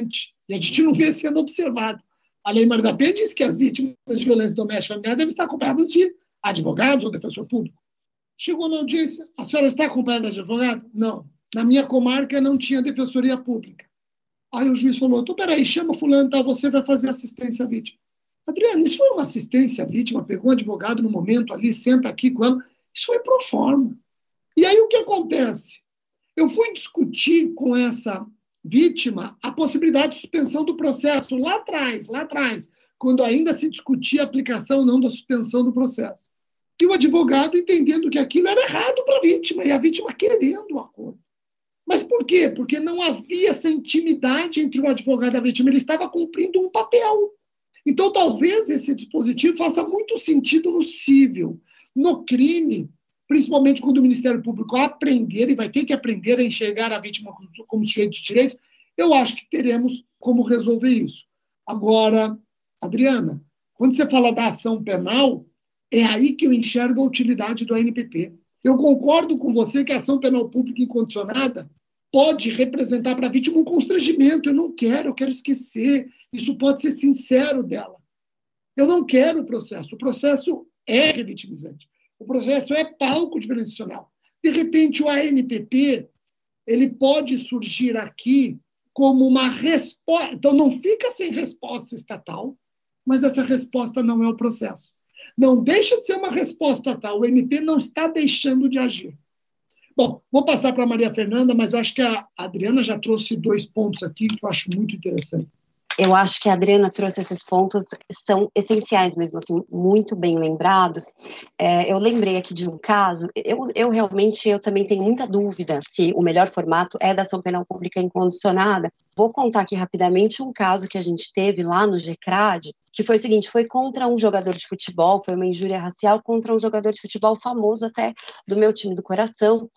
E a gente não vê sendo observado. A Lei Maria da Penha diz que as vítimas de violência doméstica e familiar devem estar acompanhadas de advogados ou defensor público. Chegou na audiência, a senhora está acompanhada de advogado? Não. Na minha comarca não tinha defensoria pública. Aí o juiz falou, então peraí, chama fulano, tá, você vai fazer assistência à vítima. Adriana, isso foi uma assistência à vítima, pegou um advogado no momento ali, senta aqui com ela, isso foi pro forma. E aí o que acontece? Eu fui discutir com essa vítima a possibilidade de suspensão do processo lá atrás, lá atrás, quando ainda se discutia a aplicação ou não da suspensão do processo. E o advogado entendendo que aquilo era errado para a vítima, e a vítima querendo o acordo. Mas por quê? Porque não havia essa intimidade entre o advogado e a vítima, ele estava cumprindo um papel. Então, talvez esse dispositivo faça muito sentido no cível. No crime, principalmente quando o Ministério Público aprender, e vai ter que aprender a enxergar a vítima como sujeito de direitos, eu acho que teremos como resolver isso. Agora, Adriana, quando você fala da ação penal, é aí que eu enxergo a utilidade do A N P P. Eu concordo com você que a ação penal pública incondicionada pode representar para a vítima um constrangimento. Eu não quero, eu quero esquecer. Isso pode ser sincero dela. Eu não quero o processo. O processo é revitimizante. O processo é palco de violência institucional. De repente, o A N P P ele pode surgir aqui como uma resposta. Então, não fica sem resposta estatal, mas essa resposta não é o processo. Não deixa de ser uma resposta estatal. O M P não está deixando de agir. Bom, vou passar para a Maria Fernanda, mas eu acho que a Adriana já trouxe dois pontos aqui que eu acho muito interessante. Eu acho que a Adriana trouxe esses pontos, são essenciais mesmo, assim, muito bem lembrados. É, eu lembrei aqui de um caso, eu, eu realmente, eu também tenho muita dúvida se o melhor formato é da ação penal pública incondicionada. Vou contar aqui rapidamente um caso que a gente teve lá no GECRAD, que foi o seguinte, foi contra um jogador de futebol, foi uma injúria racial contra um jogador de futebol famoso até do meu time do coração,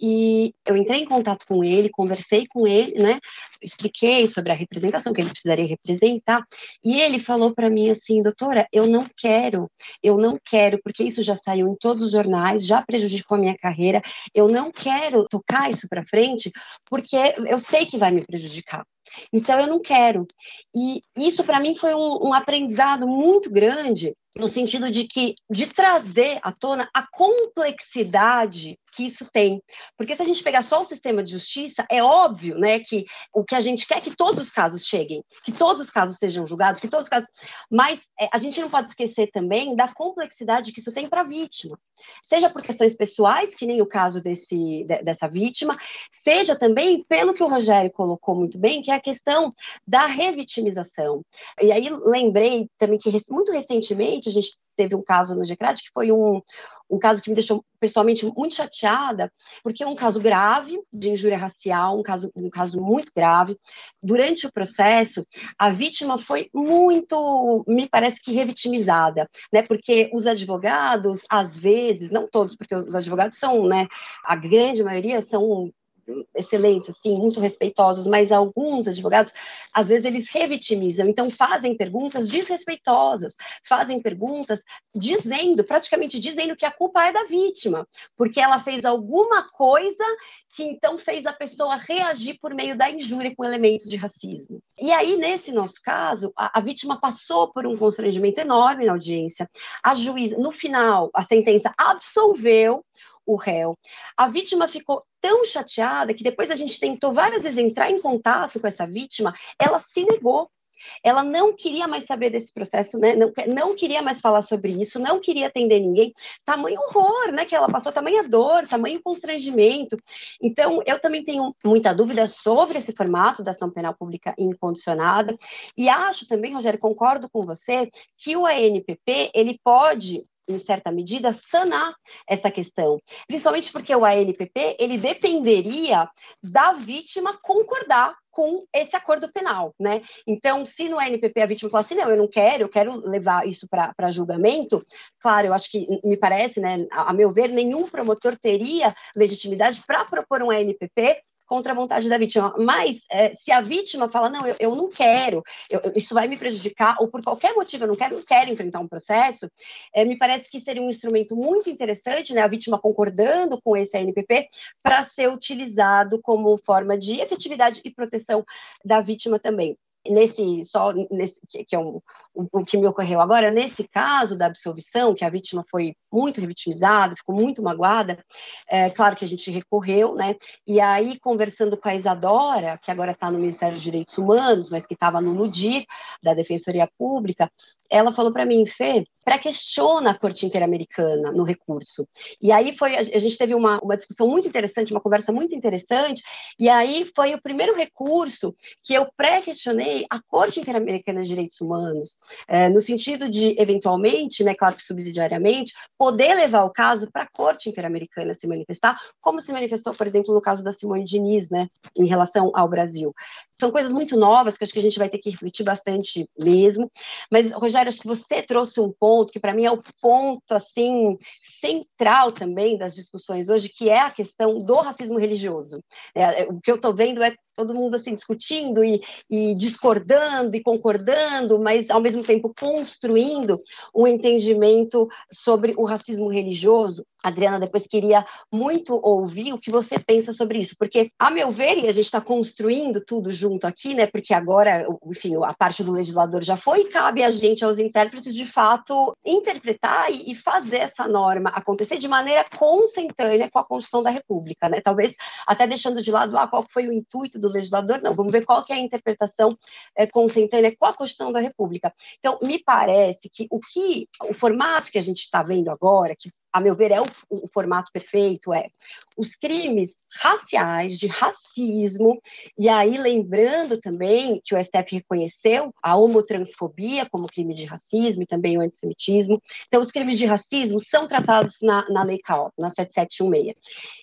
e eu entrei em contato com ele, conversei com ele, né, expliquei sobre a representação que ele precisaria representar, e ele falou para mim assim, doutora, eu não quero, eu não quero, porque isso já saiu em todos os jornais, já prejudicou a minha carreira, eu não quero tocar isso para frente, porque eu sei que vai me prejudicar. Então, eu não quero. E isso, para mim, foi um, um aprendizado muito grande, no sentido de que, de trazer à tona a complexidade que isso tem. Porque se a gente pegar só o sistema de justiça, é óbvio, né, que o que a gente quer é que todos os casos cheguem, que todos os casos sejam julgados, que todos os casos... Mas é, a gente não pode esquecer também da complexidade que isso tem para a vítima. Seja por questões pessoais, que nem o caso desse, de, dessa vítima, seja também pelo que o Rogério colocou muito bem, que é a questão da revitimização. E aí lembrei também que muito recentemente a gente teve um caso no GECRAD que foi um, um caso que me deixou pessoalmente muito chateada, porque é um caso grave de injúria racial, um caso, um caso muito grave. Durante o processo, a vítima foi muito, me parece que revitimizada, né? Porque os advogados, às vezes, não todos, porque os advogados são, né, a grande maioria são excelentes, assim, muito respeitosos, mas alguns advogados, às vezes, eles revitimizam, então fazem perguntas desrespeitosas, fazem perguntas dizendo, praticamente dizendo que a culpa é da vítima, porque ela fez alguma coisa que então fez a pessoa reagir por meio da injúria com elementos de racismo. E aí, nesse nosso caso, a, a vítima passou por um constrangimento enorme na audiência, a juíza, no final, a sentença absolveu o réu. A vítima ficou tão chateada que depois a gente tentou várias vezes entrar em contato com essa vítima, ela se negou. Ela não queria mais saber desse processo, né? não, não queria mais falar sobre isso, não queria atender ninguém. Tamanho horror, né? Que ela passou, tamanha dor, tamanho constrangimento. Então, eu também tenho muita dúvida sobre esse formato da ação penal pública incondicionada. E acho também, Rogério, concordo com você, que o A N P P, ele pode, em certa medida, sanar essa questão. Principalmente porque o A N P P, ele dependeria da vítima concordar com esse acordo penal, né? Então, se no A N P P a vítima falar assim, não, eu não quero, eu quero levar isso para julgamento, claro, eu acho que, me parece, né, a, a meu ver, nenhum promotor teria legitimidade para propor um A N P P contra a vontade da vítima, mas é, se a vítima fala, não, eu, eu não quero, eu, isso vai me prejudicar, ou por qualquer motivo eu não quero, não quero enfrentar um processo, é, me parece que seria um instrumento muito interessante, né, a vítima concordando com esse A N P P, para ser utilizado como forma de efetividade e proteção da vítima também. Nesse, só nesse, que é um, um, o que me ocorreu agora, nesse caso da absolvição, que a vítima foi muito revitimizada, ficou muito magoada, é claro que a gente recorreu, né? E aí, conversando com a Isadora, que agora está no Ministério dos Direitos Humanos, mas que estava no NUDIR, da Defensoria Pública, ela falou para mim, Fê, pré-questiona a Corte Interamericana no recurso. E aí foi, a gente teve uma, uma discussão muito interessante, uma conversa muito interessante, e aí foi o primeiro recurso que eu pré-questionei a Corte Interamericana de Direitos Humanos, é, no sentido de, eventualmente, né, claro que subsidiariamente, poder levar o caso para a Corte Interamericana se manifestar, como se manifestou, por exemplo, no caso da Simone Diniz, né, em relação ao Brasil. São coisas muito novas que acho que a gente vai ter que refletir bastante mesmo, mas, Rogério, acho que você trouxe um ponto que para mim é o ponto, assim, central também das discussões hoje, que é a questão do racismo religioso. É, o que eu estou vendo é todo mundo assim discutindo e, e discordando e concordando, mas ao mesmo tempo construindo um entendimento sobre o racismo religioso. Adriana, depois queria muito ouvir o que você pensa sobre isso, porque, a meu ver, e a gente está construindo tudo junto aqui, né, porque agora, enfim, a parte do legislador já foi, e cabe a gente, aos intérpretes, de fato, interpretar e, e fazer essa norma acontecer de maneira consentânea com a Constituição da República, né, talvez até deixando de lado ah, qual foi o intuito do legislador, não, vamos ver qual que é a interpretação é, consentânea com a Constituição da República. Então, me parece que o que, o formato que a gente está vendo agora, que a meu ver, é o, o formato perfeito, é os crimes raciais, de racismo, e aí lembrando também que o S T F reconheceu a homotransfobia como crime de racismo e também o antissemitismo. Então, os crimes de racismo são tratados na, na Lei C A O, na sete sete um seis.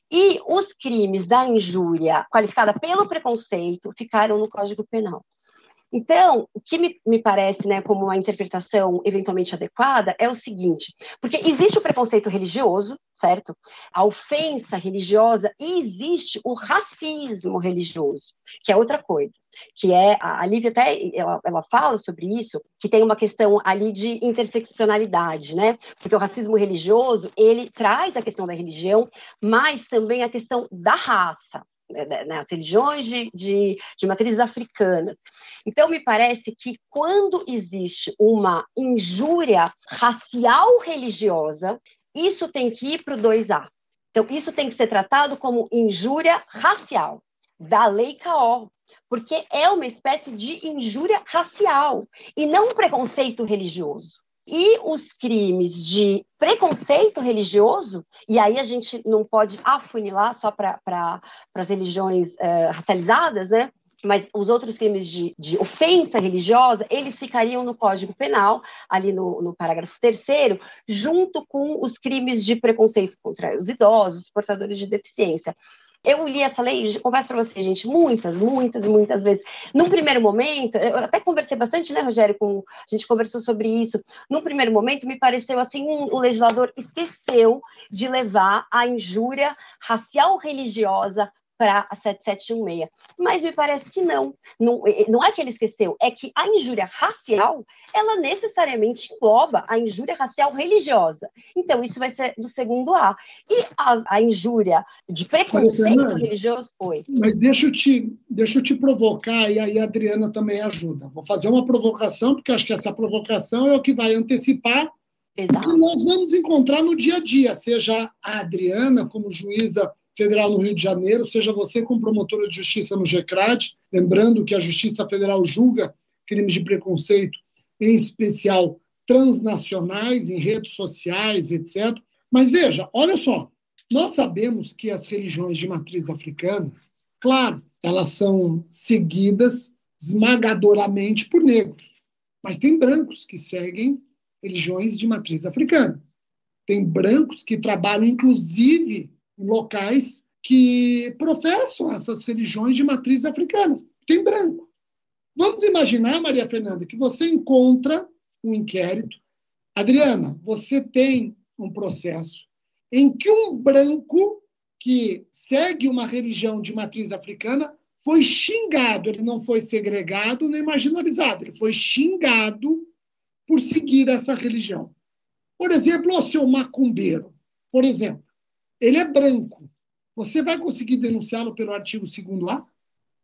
E os crimes da injúria qualificada pelo preconceito ficaram no Código Penal. Então, o que me, me parece, né, como uma interpretação eventualmente adequada é o seguinte, porque existe o preconceito religioso, certo? A ofensa religiosa, e existe o racismo religioso, que é outra coisa, que é, a Lívia até, ela, ela fala sobre isso, que tem uma questão ali de interseccionalidade, né? Porque o racismo religioso, ele traz a questão da religião, mas também a questão da raça, nas religiões de, de, de matrizes africanas. Então, me parece que quando existe uma injúria racial religiosa, isso tem que ir para o dois A. Então, isso tem que ser tratado como injúria racial, da Lei C A O, porque é uma espécie de injúria racial, e não um preconceito religioso. E os crimes de preconceito religioso, e aí a gente não pode afunilar só para pra, as religiões uh, racializadas, né? Mas os outros crimes de, de ofensa religiosa, eles ficariam no Código Penal, ali no, no parágrafo terceiro, junto com os crimes de preconceito contra os idosos, os portadores de deficiência. Eu li essa lei, confesso para você, gente, muitas, muitas, muitas vezes. Num primeiro momento, eu até conversei bastante, né, Rogério, com, a gente conversou sobre isso. Num primeiro momento, me pareceu assim, um, o legislador esqueceu de levar a injúria racial religiosa para a sete sete um seis. Mas me parece que não. não. Não é que ele esqueceu, é que a injúria racial, ela necessariamente engloba a injúria racial religiosa. Então, isso vai ser do segundo A. E a, a injúria de preconceito religioso... Oi. Mas deixa eu, te, deixa eu te provocar, e aí a Adriana também ajuda. Vou fazer uma provocação, porque acho que essa provocação é o que vai antecipar Exato. o que nós vamos encontrar no dia a dia, seja a Adriana como juíza federal no Rio de Janeiro, seja você como promotora de justiça no GECRAD, lembrando que a Justiça Federal julga crimes de preconceito, em especial transnacionais, em redes sociais, etcétera. Mas veja, olha só, nós sabemos que as religiões de matriz africanas, claro, elas são seguidas esmagadoramente por negros, mas tem brancos que seguem religiões de matriz africana. Tem brancos que trabalham, inclusive, em locais que professam essas religiões de matriz africanas. Tem branco. Vamos imaginar, Maria Fernanda, que você encontra um inquérito. Adriana, você tem um processo em que um branco que segue uma religião de matriz africana foi xingado, ele não foi segregado nem marginalizado, ele foi xingado por seguir essa religião. Por exemplo, o seu macumbeiro, por exemplo, ele é branco. Você vai conseguir denunciá-lo pelo artigo segundo A?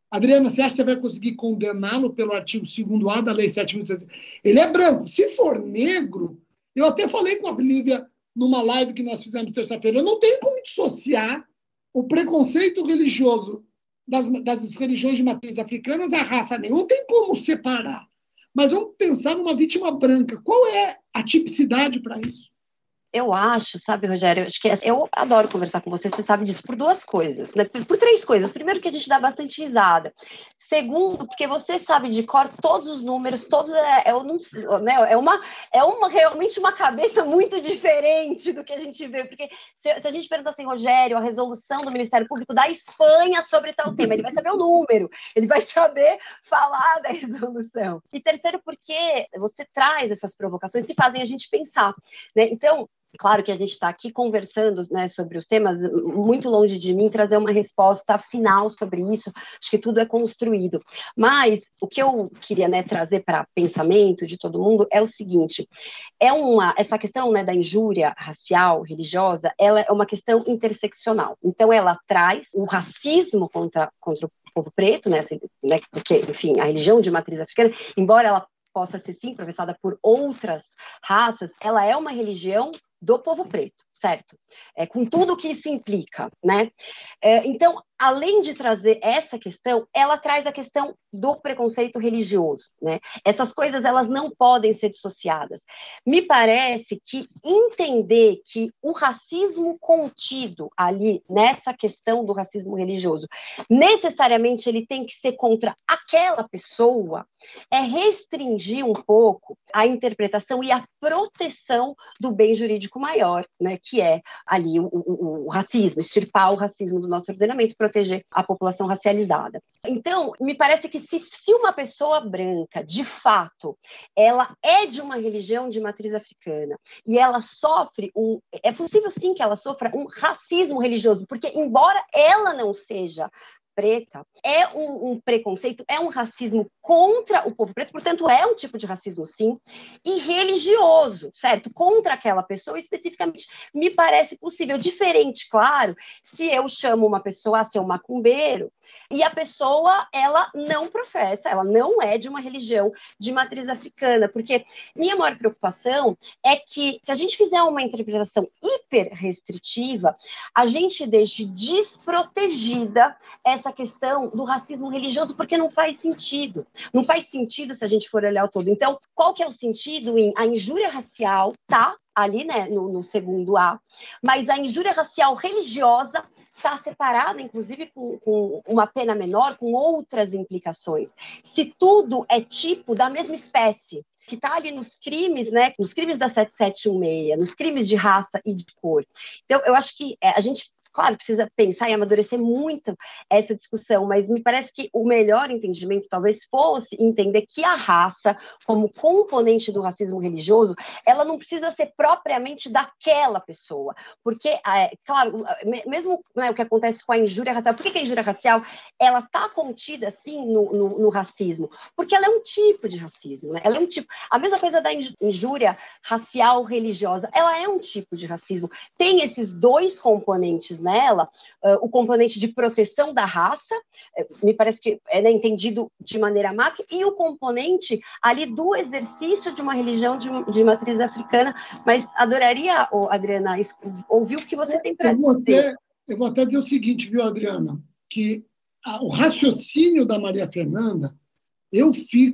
Adriana, você acha que você vai conseguir condená-lo pelo artigo segundo A da Lei sete mil e setecentos? Ele é branco. Se for negro, eu até falei com a Lívia numa live que nós fizemos terça-feira, eu não tenho como dissociar o preconceito religioso das, das religiões de matriz africanas à raça negra. Não tem como separar. Mas vamos pensar numa vítima branca. Qual é a tipicidade para isso? Eu acho, sabe, Rogério, eu acho que eu adoro conversar com você, você sabe disso, por duas coisas, né? Por, por três coisas. Primeiro, que a gente dá bastante risada. Segundo, porque você sabe de cor todos os números, todos é, é, né, é, uma, é uma, realmente uma cabeça muito diferente do que a gente vê. Porque se, se a gente perguntar assim, Rogério, a resolução do Ministério Público da Espanha sobre tal tema, ele vai saber o número, ele vai saber falar da resolução. E terceiro, porque você traz essas provocações que fazem a gente pensar, né? Então, claro que a gente está aqui conversando, né, sobre os temas, muito longe de mim trazer uma resposta final sobre isso, acho que tudo é construído. Mas o que eu queria, né, trazer para pensamento de todo mundo é o seguinte, é uma, essa questão, né, da injúria racial, religiosa, ela é uma questão interseccional. Então ela traz o racismo contra, contra o povo preto, né, assim, né, porque, enfim, a religião de matriz africana, embora ela possa ser, sim, professada por outras raças, ela é uma religião do povo preto, certo? É, com tudo o que isso implica, né? É, então, além de trazer essa questão, ela traz a questão do preconceito religioso, né? Essas coisas, elas não podem ser dissociadas. Me parece que entender que o racismo contido ali, nessa questão do racismo religioso, necessariamente ele tem que ser contra aquela pessoa, é restringir um pouco a interpretação e a proteção do bem jurídico maior, né? Que é ali o, o, o racismo, extirpar o racismo do nosso ordenamento, proteger a população racializada. Então, me parece que se, se uma pessoa branca, de fato, ela é de uma religião de matriz africana e ela sofre um... É possível, sim, que ela sofra um racismo religioso, porque, embora ela não seja preta, é um, um preconceito, é um racismo contra o povo preto, portanto, é um tipo de racismo, sim, e religioso, certo? Contra aquela pessoa especificamente. Me parece possível. Diferente, claro, se eu chamo uma pessoa a ser um macumbeiro e a pessoa, ela não professa, ela não é de uma religião de matriz africana, porque minha maior preocupação é que, se a gente fizer uma interpretação hiper restritiva, a gente deixe desprotegida essa questão do racismo religioso, porque não faz sentido. Não faz sentido se a gente for olhar o todo. Então, qual que é o sentido em a injúria racial, tá? Ali, né, no, no segundo A, mas a injúria racial religiosa está separada, inclusive, com, com uma pena menor, com outras implicações. Se tudo é tipo da mesma espécie, que está ali nos crimes, né, nos crimes da sete sete um seis, nos crimes de raça e de cor. Então, eu acho que é, a gente... Claro, precisa pensar e amadurecer muito essa discussão, mas me parece que o melhor entendimento talvez fosse entender que a raça, como componente do racismo religioso, ela não precisa ser propriamente daquela pessoa. Porque, é, claro, mesmo, né, o que acontece com a injúria racial, por que, que a injúria racial ela está contida, sim, no, no, no racismo? Porque ela é um tipo de racismo, né? Ela é um tipo... A mesma coisa da injúria racial religiosa, ela é um tipo de racismo. Tem esses dois componentes nela, uh, o componente de proteção da raça, me parece que é, né, entendido de maneira macro, e o componente ali do exercício de uma religião de, de matriz africana, mas adoraria, oh, Adriana, ouvir o que você tem para dizer. Até, eu vou até dizer o seguinte, viu, Adriana, que a, o raciocínio da Maria Fernanda, eu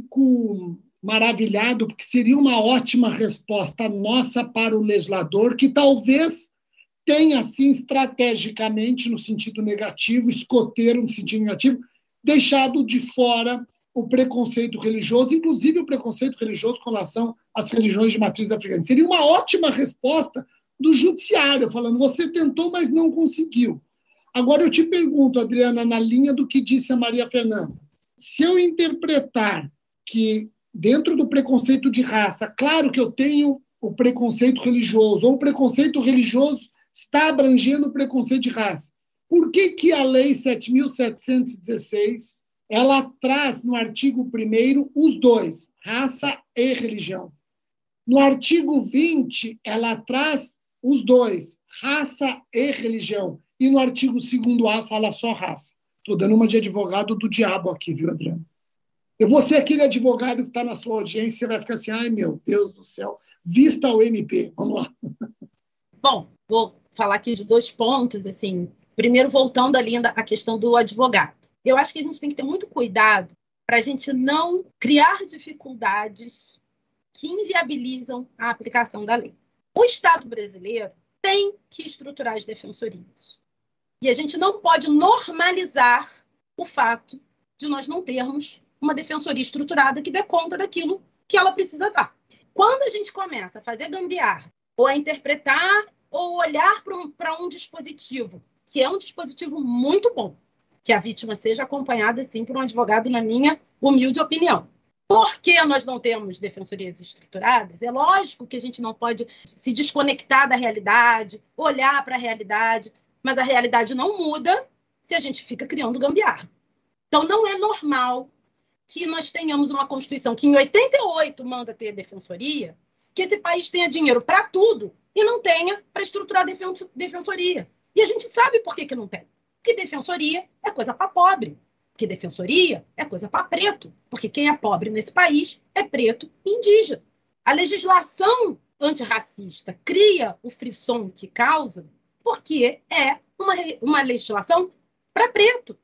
fico maravilhado, porque seria uma ótima resposta nossa para o legislador, que talvez tem, assim, estrategicamente, no sentido negativo, escoteiro no sentido negativo, deixado de fora o preconceito religioso, inclusive o preconceito religioso com relação às religiões de matriz africana. Seria uma ótima resposta do judiciário, falando, você tentou, mas não conseguiu. Agora eu te pergunto, Adriana, na linha do que disse a Maria Fernanda, se eu interpretar que, dentro do preconceito de raça, claro que eu tenho o preconceito religioso, ou o preconceito religioso está abrangendo o preconceito de raça. Por que, que a Lei sete mil setecentos e dezesseis ela traz no artigo primeiro os dois, raça e religião? No artigo vinte, ela traz os dois, raça e religião. E no artigo segundo A fala só raça. Estou dando uma de advogado do diabo aqui, viu, Adriano? Eu vou ser aquele advogado que está na sua audiência, você vai ficar assim, ai, meu Deus do céu, vista o M P. Vamos lá. Bom, vou falar aqui de dois pontos, assim. Primeiro, voltando ali à questão do advogado. Eu acho que a gente tem que ter muito cuidado para a gente não criar dificuldades que inviabilizam a aplicação da lei. O Estado brasileiro tem que estruturar as defensorias. E a gente não pode normalizar o fato de nós não termos uma defensoria estruturada que dê conta daquilo que ela precisa dar. Quando a gente começa a fazer gambiarra, ou a interpretar, ou olhar para um, para um dispositivo, que é um dispositivo muito bom, que a vítima seja acompanhada, sim, por um advogado, na minha humilde opinião. Por que nós não temos defensorias estruturadas? É lógico que a gente não pode se desconectar da realidade, olhar para a realidade, mas a realidade não muda se a gente fica criando gambiarra. Então, não é normal que nós tenhamos uma Constituição que em oitenta e oito manda ter defensoria, que esse país tenha dinheiro para tudo e não tenha para estruturar defensoria. E a gente sabe por que, que não tem. Porque defensoria é coisa para pobre. Porque defensoria é coisa para preto. Porque quem é pobre nesse país é preto e indígena. A legislação antirracista cria o frisson que causa porque é uma, uma legislação para preto.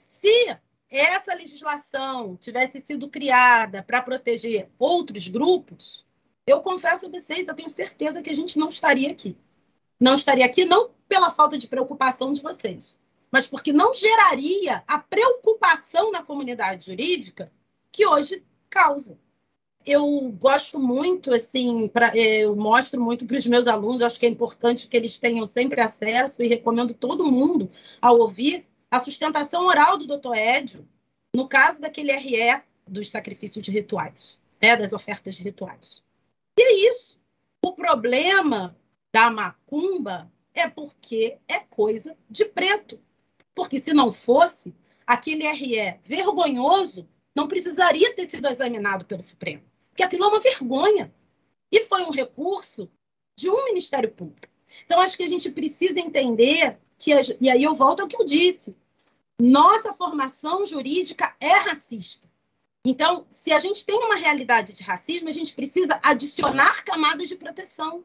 Se essa legislação tivesse sido criada para proteger outros grupos, eu confesso a vocês, eu tenho certeza que a gente não estaria aqui. Não estaria aqui não pela falta de preocupação de vocês, mas porque não geraria a preocupação na comunidade jurídica que hoje causa. Eu gosto muito, assim, pra, eu mostro muito para os meus alunos, acho que é importante que eles tenham sempre acesso e recomendo todo mundo a ouvir a sustentação oral do doutor Édio, no caso daquele R E dos sacrifícios de rituais, né, das ofertas de rituais. E é isso. O problema da macumba é porque é coisa de preto. Porque se não fosse, aquele R E vergonhoso não precisaria ter sido examinado pelo Supremo. Porque aquilo é uma vergonha. E foi um recurso de um Ministério Público. Então, acho que a gente precisa entender que, e aí eu volto ao que eu disse, nossa formação jurídica é racista. Então, se a gente tem uma realidade de racismo, a gente precisa adicionar camadas de proteção.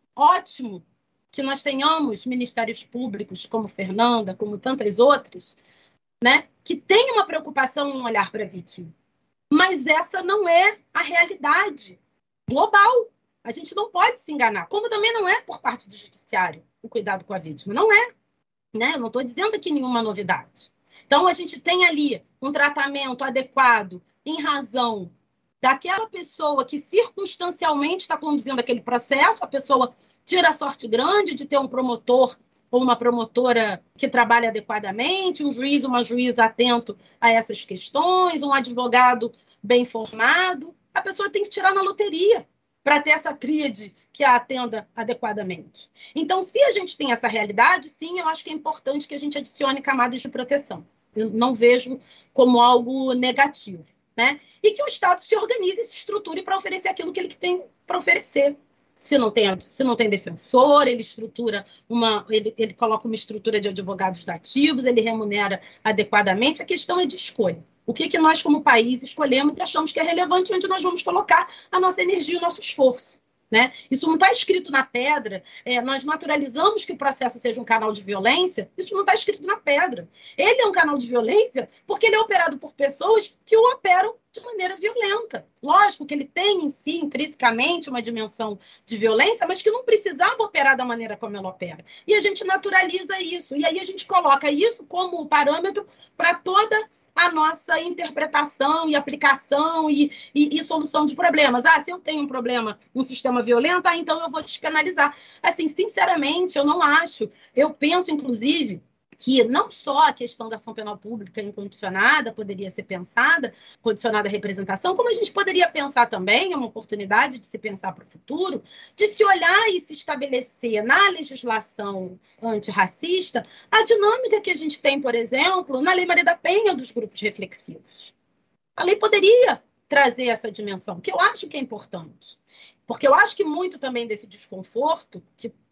Ótimo que nós tenhamos ministérios públicos como Fernanda, como tantas outras, né, que tenham uma preocupação em olhar para a vítima. Mas essa não é a realidade global. A gente não pode se enganar, como também não é por parte do judiciário o cuidado com a vítima. Não é. Né? Eu não estou dizendo aqui nenhuma novidade. Então, a gente tem ali um tratamento adequado em razão daquela pessoa que circunstancialmente está conduzindo aquele processo, a pessoa tira a sorte grande de ter um promotor ou uma promotora que trabalha adequadamente, um juiz, uma juíza atento a essas questões, um advogado bem formado. A pessoa tem que tirar na loteria para ter essa tríade que a atenda adequadamente. Então, se a gente tem essa realidade, sim, eu acho que é importante que a gente adicione camadas de proteção. Eu não vejo como algo negativo, né? E que o Estado se organize e se estruture para oferecer aquilo que ele tem para oferecer. Se não tem, se não tem defensor, ele estrutura uma, ele, ele coloca uma estrutura de advogados dativos, ele remunera adequadamente. A questão é de escolha. O que, que nós, como país, escolhemos e achamos que é relevante, onde nós vamos colocar a nossa energia e o nosso esforço. Né? Isso não está escrito na pedra. É, nós naturalizamos que o processo seja um canal de violência. Isso não está escrito na pedra. Ele é um canal de violência porque ele é operado por pessoas que o operam de maneira violenta. Lógico que ele tem em si, intrinsecamente, uma dimensão de violência, mas que não precisava operar da maneira como ela opera. E a gente naturaliza isso. E aí a gente coloca isso como parâmetro para toda a nossa interpretação e aplicação e, e, e solução de problemas. Ah, se eu tenho um problema, um sistema violento, ah, então eu vou despenalizar. Assim, sinceramente, eu não acho. Eu penso, inclusive, que não só a questão da ação penal pública incondicionada poderia ser pensada, condicionada à representação, como a gente poderia pensar também, é uma oportunidade de se pensar para o futuro, de se olhar e se estabelecer na legislação antirracista a dinâmica que a gente tem, por exemplo, na Lei Maria da Penha dos grupos reflexivos. A lei poderia trazer essa dimensão, que eu acho que é importante. Porque eu acho que muito também desse desconforto, que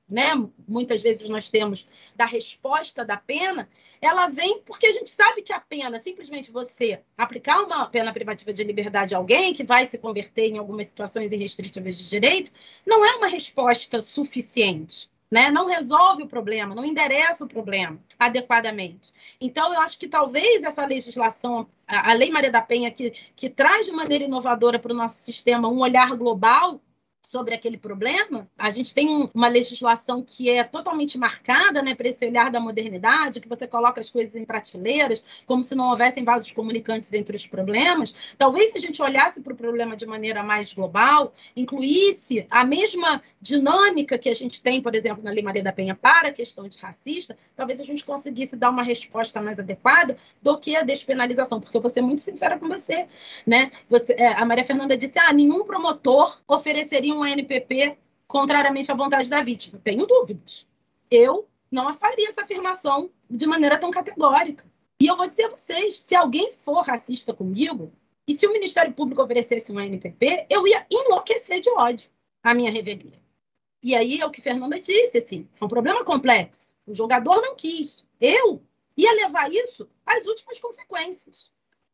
né, muitas vezes nós temos da resposta da pena, ela vem porque a gente sabe que a pena, simplesmente você aplicar uma pena privativa de liberdade a alguém que vai se converter em algumas situações irrestritivas de direito, não é uma resposta suficiente. Né? Não resolve o problema, não endereça o problema adequadamente. Então, eu acho que talvez essa legislação, a, a Lei Maria da Penha, que, que traz de maneira inovadora para o nosso sistema um olhar global sobre aquele problema, a gente tem um, uma legislação que é totalmente marcada, né, para esse olhar da modernidade, que você coloca as coisas em prateleiras, como se não houvessem vasos comunicantes entre os problemas. Talvez se a gente olhasse para o problema de maneira mais global, incluísse a mesma dinâmica que a gente tem, por exemplo, na Lei Maria da Penha para a questão de racista, talvez a gente conseguisse dar uma resposta mais adequada do que a despenalização, porque eu vou ser muito sincera com você, né? Você, é, a Maria Fernanda disse, ah, nenhum promotor ofereceria um N P P contrariamente à vontade da vítima. Tenho dúvidas. Eu não faria essa afirmação de maneira tão categórica. E eu vou dizer a vocês, se alguém for racista comigo, e se o Ministério Público oferecesse um N P P, eu ia enlouquecer de ódio à minha revelia. E aí é o que a Fernanda disse, assim, é um problema complexo. O jogador não quis. Eu ia levar isso às últimas consequências.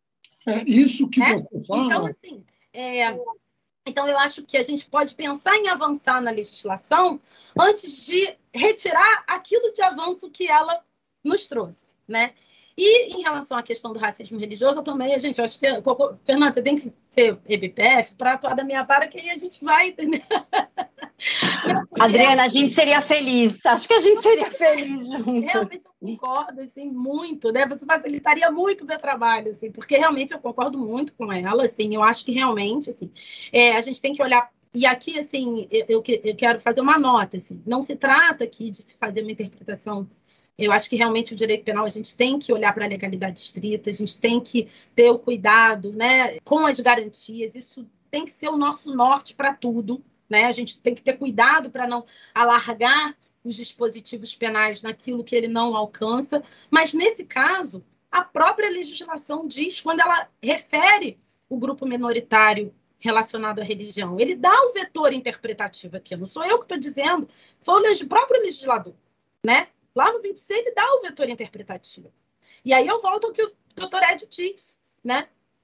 É isso que é? você fala. Então, assim, é... Então, eu acho que a gente pode pensar em avançar na legislação antes de retirar aquilo de avanço que ela nos trouxe, né? E em relação à questão do racismo religioso, eu também, gente, eu acho que... Fernanda, você tem que ser E B P F para atuar da minha vara, que aí a gente vai, entendeu? Adriana, a gente seria feliz. Acho que a gente seria feliz juntos. Realmente eu concordo, assim, muito, né? Você facilitaria muito o meu trabalho, assim, porque realmente eu concordo muito com ela, assim, eu acho que realmente, assim, é, a gente tem que olhar. E aqui, assim, eu, eu, eu quero fazer uma nota, assim, não se trata aqui de se fazer uma interpretação. Eu acho que realmente o direito penal a gente tem que olhar para a legalidade estrita, a gente tem que ter o cuidado, né, com as garantias, isso tem que ser o nosso norte para tudo. Né? A gente tem que ter cuidado para não alargar os dispositivos penais naquilo que ele não alcança, mas, nesse caso, a própria legislação diz, quando ela refere o grupo minoritário relacionado à religião, ele dá o vetor interpretativo aqui, não sou eu que estou dizendo, foi o próprio legislador. Né? Lá no vinte e seis, ele dá o vetor interpretativo. E aí eu volto ao que o doutor Edio diz, né?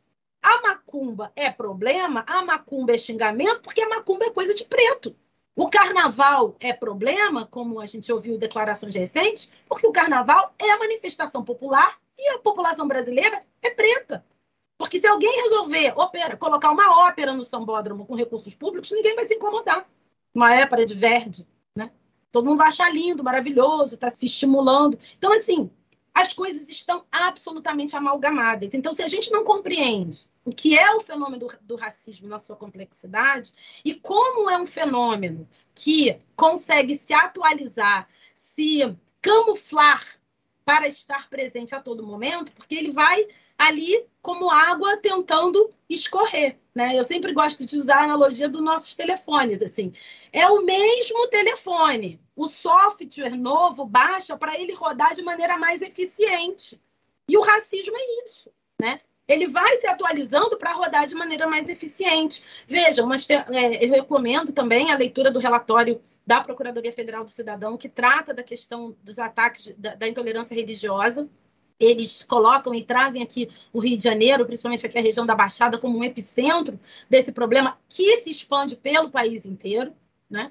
A macumba é problema, a macumba é xingamento, porque a macumba é coisa de preto. O carnaval é problema, como a gente ouviu declarações recentes, porque o carnaval é a manifestação popular e a população brasileira é preta. Porque se alguém resolver ópera, colocar uma ópera no sambódromo com recursos públicos, ninguém vai se incomodar. Uma ópera de Verdi, né? Todo mundo vai achar lindo, maravilhoso, está se estimulando. Então, assim, as coisas estão absolutamente amalgamadas. Então, se a gente não compreende o que é o fenômeno do, do racismo na sua complexidade e como é um fenômeno que consegue se atualizar, se camuflar para estar presente a todo momento, porque ele vai ali como água tentando escorrer, né? Eu sempre gosto de usar a analogia dos nossos telefones, assim. É o mesmo telefone. O software novo baixa para ele rodar de maneira mais eficiente. E o racismo é isso, né? Ele vai se atualizando para rodar de maneira mais eficiente. Vejam, mas, é, eu recomendo também a leitura do relatório da Procuradoria Federal do Cidadão, que trata da questão dos ataques da, da intolerância religiosa. Eles colocam e trazem aqui o Rio de Janeiro, principalmente aqui a região da Baixada, como um epicentro desse problema que se expande pelo país inteiro, né?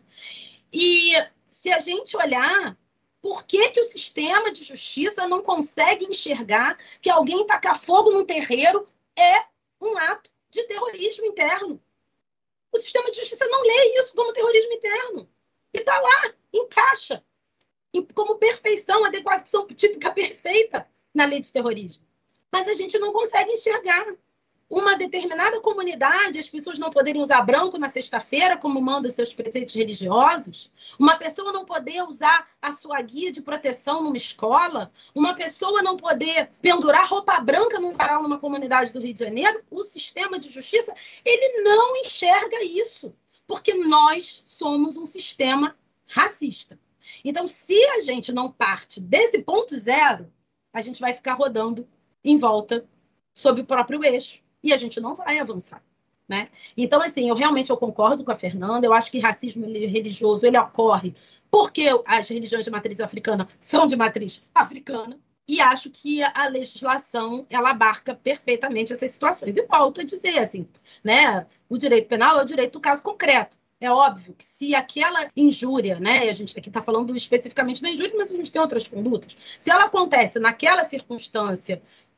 E se a gente olhar, por que que o sistema de justiça não consegue enxergar que alguém tacar fogo num terreiro é um ato de terrorismo interno? O sistema de justiça não lê isso como terrorismo interno. E está lá, encaixa, como perfeição, adequação típica perfeita na lei de terrorismo. Mas a gente não consegue enxergar. Uma determinada comunidade, as pessoas não poderem usar branco na sexta-feira, como mandam seus preceitos religiosos, uma pessoa não poder usar a sua guia de proteção numa escola, uma pessoa não poder pendurar roupa branca num varal numa comunidade do Rio de Janeiro, o sistema de justiça, ele não enxerga isso, porque nós somos um sistema racista. Então, se a gente não parte desse ponto zero, a gente vai ficar rodando em volta sob o próprio eixo. E a gente não vai avançar. né? Então, assim, eu realmente eu concordo com a Fernanda, eu acho que racismo religioso ele ocorre porque as religiões de matriz africana são de matriz africana, e acho que a legislação ela abarca perfeitamente essas situações. E volto a dizer, assim, né, o direito penal é o direito do caso concreto. É óbvio que se aquela injúria, né, a gente aqui está falando especificamente da injúria, mas a gente tem outras condutas, se ela acontece naquela circunstância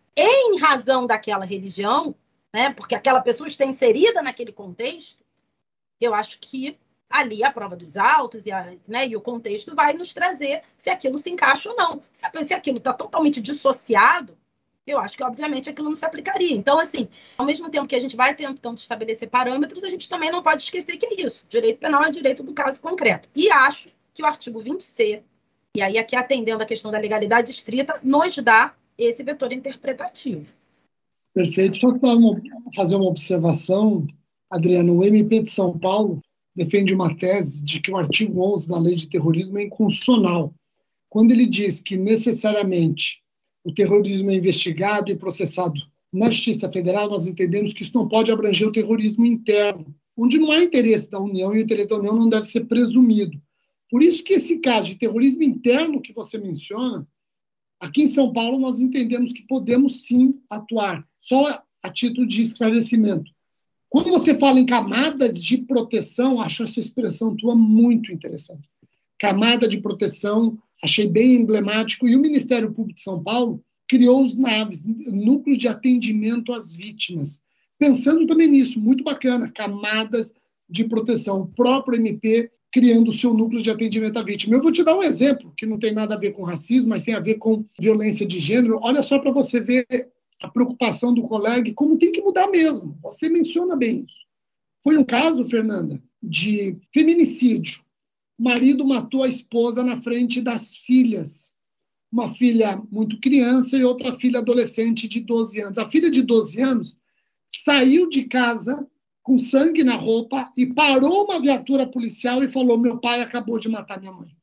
em razão daquela religião, né, porque aquela pessoa está inserida naquele contexto, eu acho que ali a prova dos autos e, a, né, e o contexto vai nos trazer se aquilo se encaixa ou não. Se, se aquilo está totalmente dissociado, eu acho que, obviamente, aquilo não se aplicaria. Então, assim, ao mesmo tempo que a gente vai tentando estabelecer parâmetros, a gente também não pode esquecer que é isso. Direito penal é direito do caso concreto. E acho que o artigo vinte C, e aí aqui atendendo a questão da legalidade estrita, nos dá esse vetor interpretativo. Perfeito. Só para fazer uma observação, Adriana, o M P de São Paulo defende uma tese de que o artigo onze da Lei de Terrorismo é inconstitucional, quando ele diz que necessariamente o terrorismo é investigado e processado na Justiça Federal. Nós entendemos que isso não pode abranger o terrorismo interno, onde não há interesse da União e o interesse da União não deve ser presumido. Por isso que esse caso de terrorismo interno que você menciona, aqui em São Paulo nós entendemos que podemos sim atuar, só a título de esclarecimento. Quando você fala em camadas de proteção, acho essa expressão tua muito interessante. Camada de proteção, achei bem emblemático, e o Ministério Público de São Paulo criou os NAVs, Núcleos de Atendimento às Vítimas, pensando também nisso, muito bacana, camadas de proteção, o próprio M P criando o seu núcleo de atendimento à vítima. Eu vou te dar um exemplo, que não tem nada a ver com racismo, mas tem a ver com violência de gênero. Olha só para você ver a preocupação do colega, como tem que mudar mesmo. Você menciona bem isso. Foi um caso, Fernanda, de feminicídio. O marido matou a esposa na frente das filhas. Uma filha muito criança e outra filha adolescente de doze anos. A filha de doze anos saiu de casa com sangue na roupa e parou uma viatura policial e falou: meu pai acabou de matar minha mãe.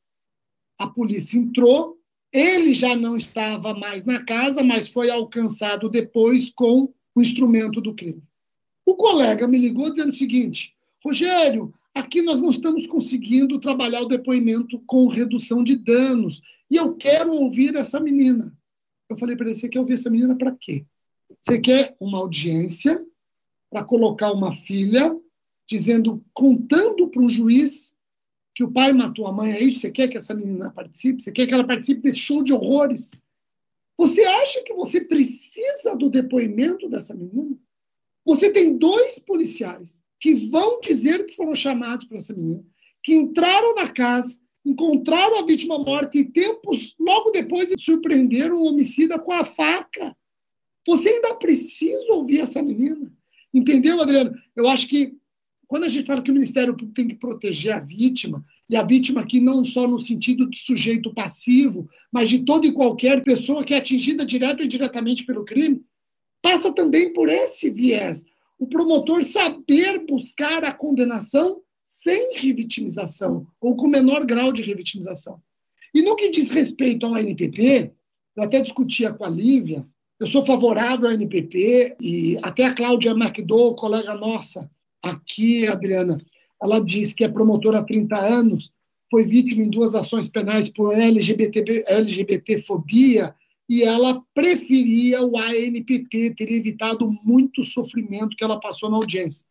A polícia entrou, ele já não estava mais na casa, mas foi alcançado depois com o instrumento do crime. O colega me ligou dizendo o seguinte: Rogério, aqui nós não estamos conseguindo trabalhar o depoimento com redução de danos e eu quero ouvir essa menina. Eu falei para ele: você quer ouvir essa menina para quê? Você quer uma audiência para colocar uma filha dizendo, contando para um juiz que o pai matou a mãe? É isso? Você quer que essa menina participe? Você quer que ela participe desse show de horrores? Você acha que você precisa do depoimento dessa menina? Você tem dois policiais que vão dizer que foram chamados para essa menina, que entraram na casa, encontraram a vítima morta e tempos logo depois surpreenderam o homicida com a faca. Você ainda precisa ouvir essa menina? Entendeu, Adriano? Eu acho que quando a gente fala que o Ministério Público tem que proteger a vítima, e a vítima aqui não só no sentido de sujeito passivo, mas de toda e qualquer pessoa que é atingida direto ou indiretamente pelo crime, passa também por esse viés. O promotor saber buscar a condenação sem revitimização, ou com menor grau de revitimização. E no que diz respeito ao N P P, eu até discutia com a Lívia, eu sou favorável ao N P P, e até a Cláudia McDowell, colega nossa aqui, Adriana, ela diz que é promotora há trinta anos, foi vítima em duas ações penais por L G B T, L G B T fobia, e ela preferia o A N P P, teria evitado muito sofrimento que ela passou na audiência.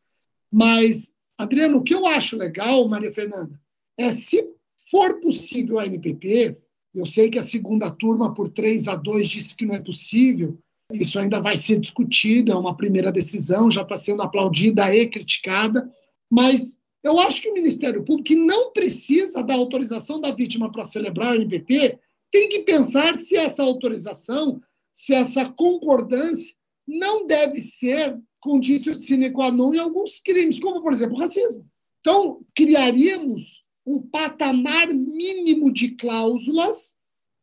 Mas, Adriano, o que eu acho legal, Maria Fernanda, é, se for possível a N P P, eu sei que a segunda turma, por três a dois, disse que não é possível, isso ainda vai ser discutido, é uma primeira decisão, já está sendo aplaudida e criticada, mas eu acho que o Ministério Público, que não precisa da autorização da vítima para celebrar o N P P, tem que pensar se essa autorização, se essa concordância não deve ser condício sine qua non em alguns crimes, como, por exemplo, o racismo. Então, criaríamos um patamar mínimo de cláusulas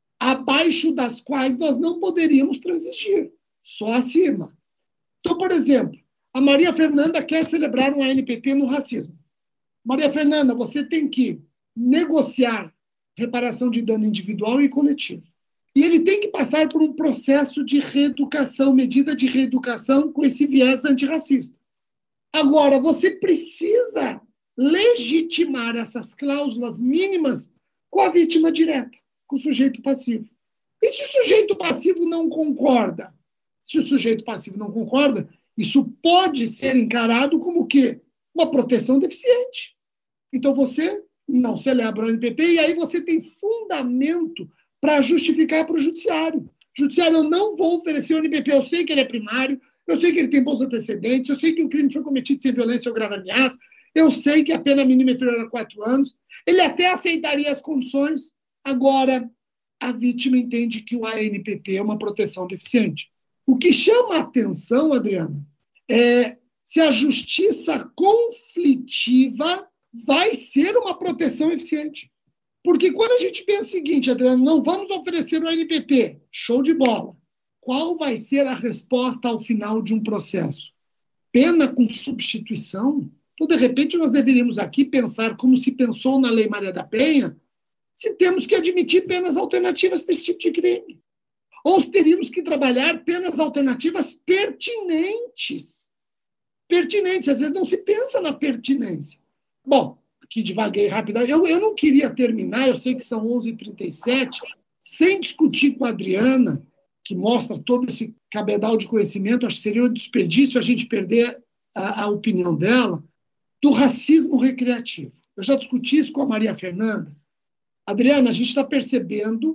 abaixo das quais nós não poderíamos transigir, só acima. Então, por exemplo, a Maria Fernanda quer celebrar um A N P P no racismo. Maria Fernanda, você tem que negociar reparação de dano individual e coletivo. E ele tem que passar por um processo de reeducação, medida de reeducação com esse viés antirracista. Agora, você precisa legitimar essas cláusulas mínimas com a vítima direta, com o sujeito passivo. E se o sujeito passivo não concorda? Se o sujeito passivo não concorda, isso pode ser encarado como o quê? Uma proteção deficiente. Então, você não celebra o N P P e aí você tem fundamento para justificar para o judiciário. Judiciário, eu não vou oferecer o N P P, eu sei que ele é primário, eu sei que ele tem bons antecedentes, eu sei que o crime foi cometido sem violência ou grave ameaça, eu sei que a pena mínima é inferior a quatro anos, ele até aceitaria as condições, agora a vítima entende que o A N P P é uma proteção deficiente. O que chama a atenção, Adriana, é se a justiça conflitiva vai ser uma proteção eficiente. Porque quando a gente pensa o seguinte, Adriana, não vamos oferecer o A N P P, show de bola. Qual vai ser a resposta ao final de um processo? Pena com substituição? Então, de repente, nós deveríamos aqui pensar como se pensou na Lei Maria da Penha, se temos que admitir penas alternativas para esse tipo de crime. Ou se teríamos que trabalhar penas alternativas pertinentes. Pertinentes, às vezes não se pensa na pertinência. Bom, aqui devaguei rapidamente. Eu, eu não queria terminar, eu sei que são onze e trinta e sete, sem discutir com a Adriana, que mostra todo esse cabedal de conhecimento, acho que seria um desperdício a gente perder a, a opinião dela, do racismo recreativo. Eu já discuti isso com a Maria Fernanda. Adriana, a gente está percebendo,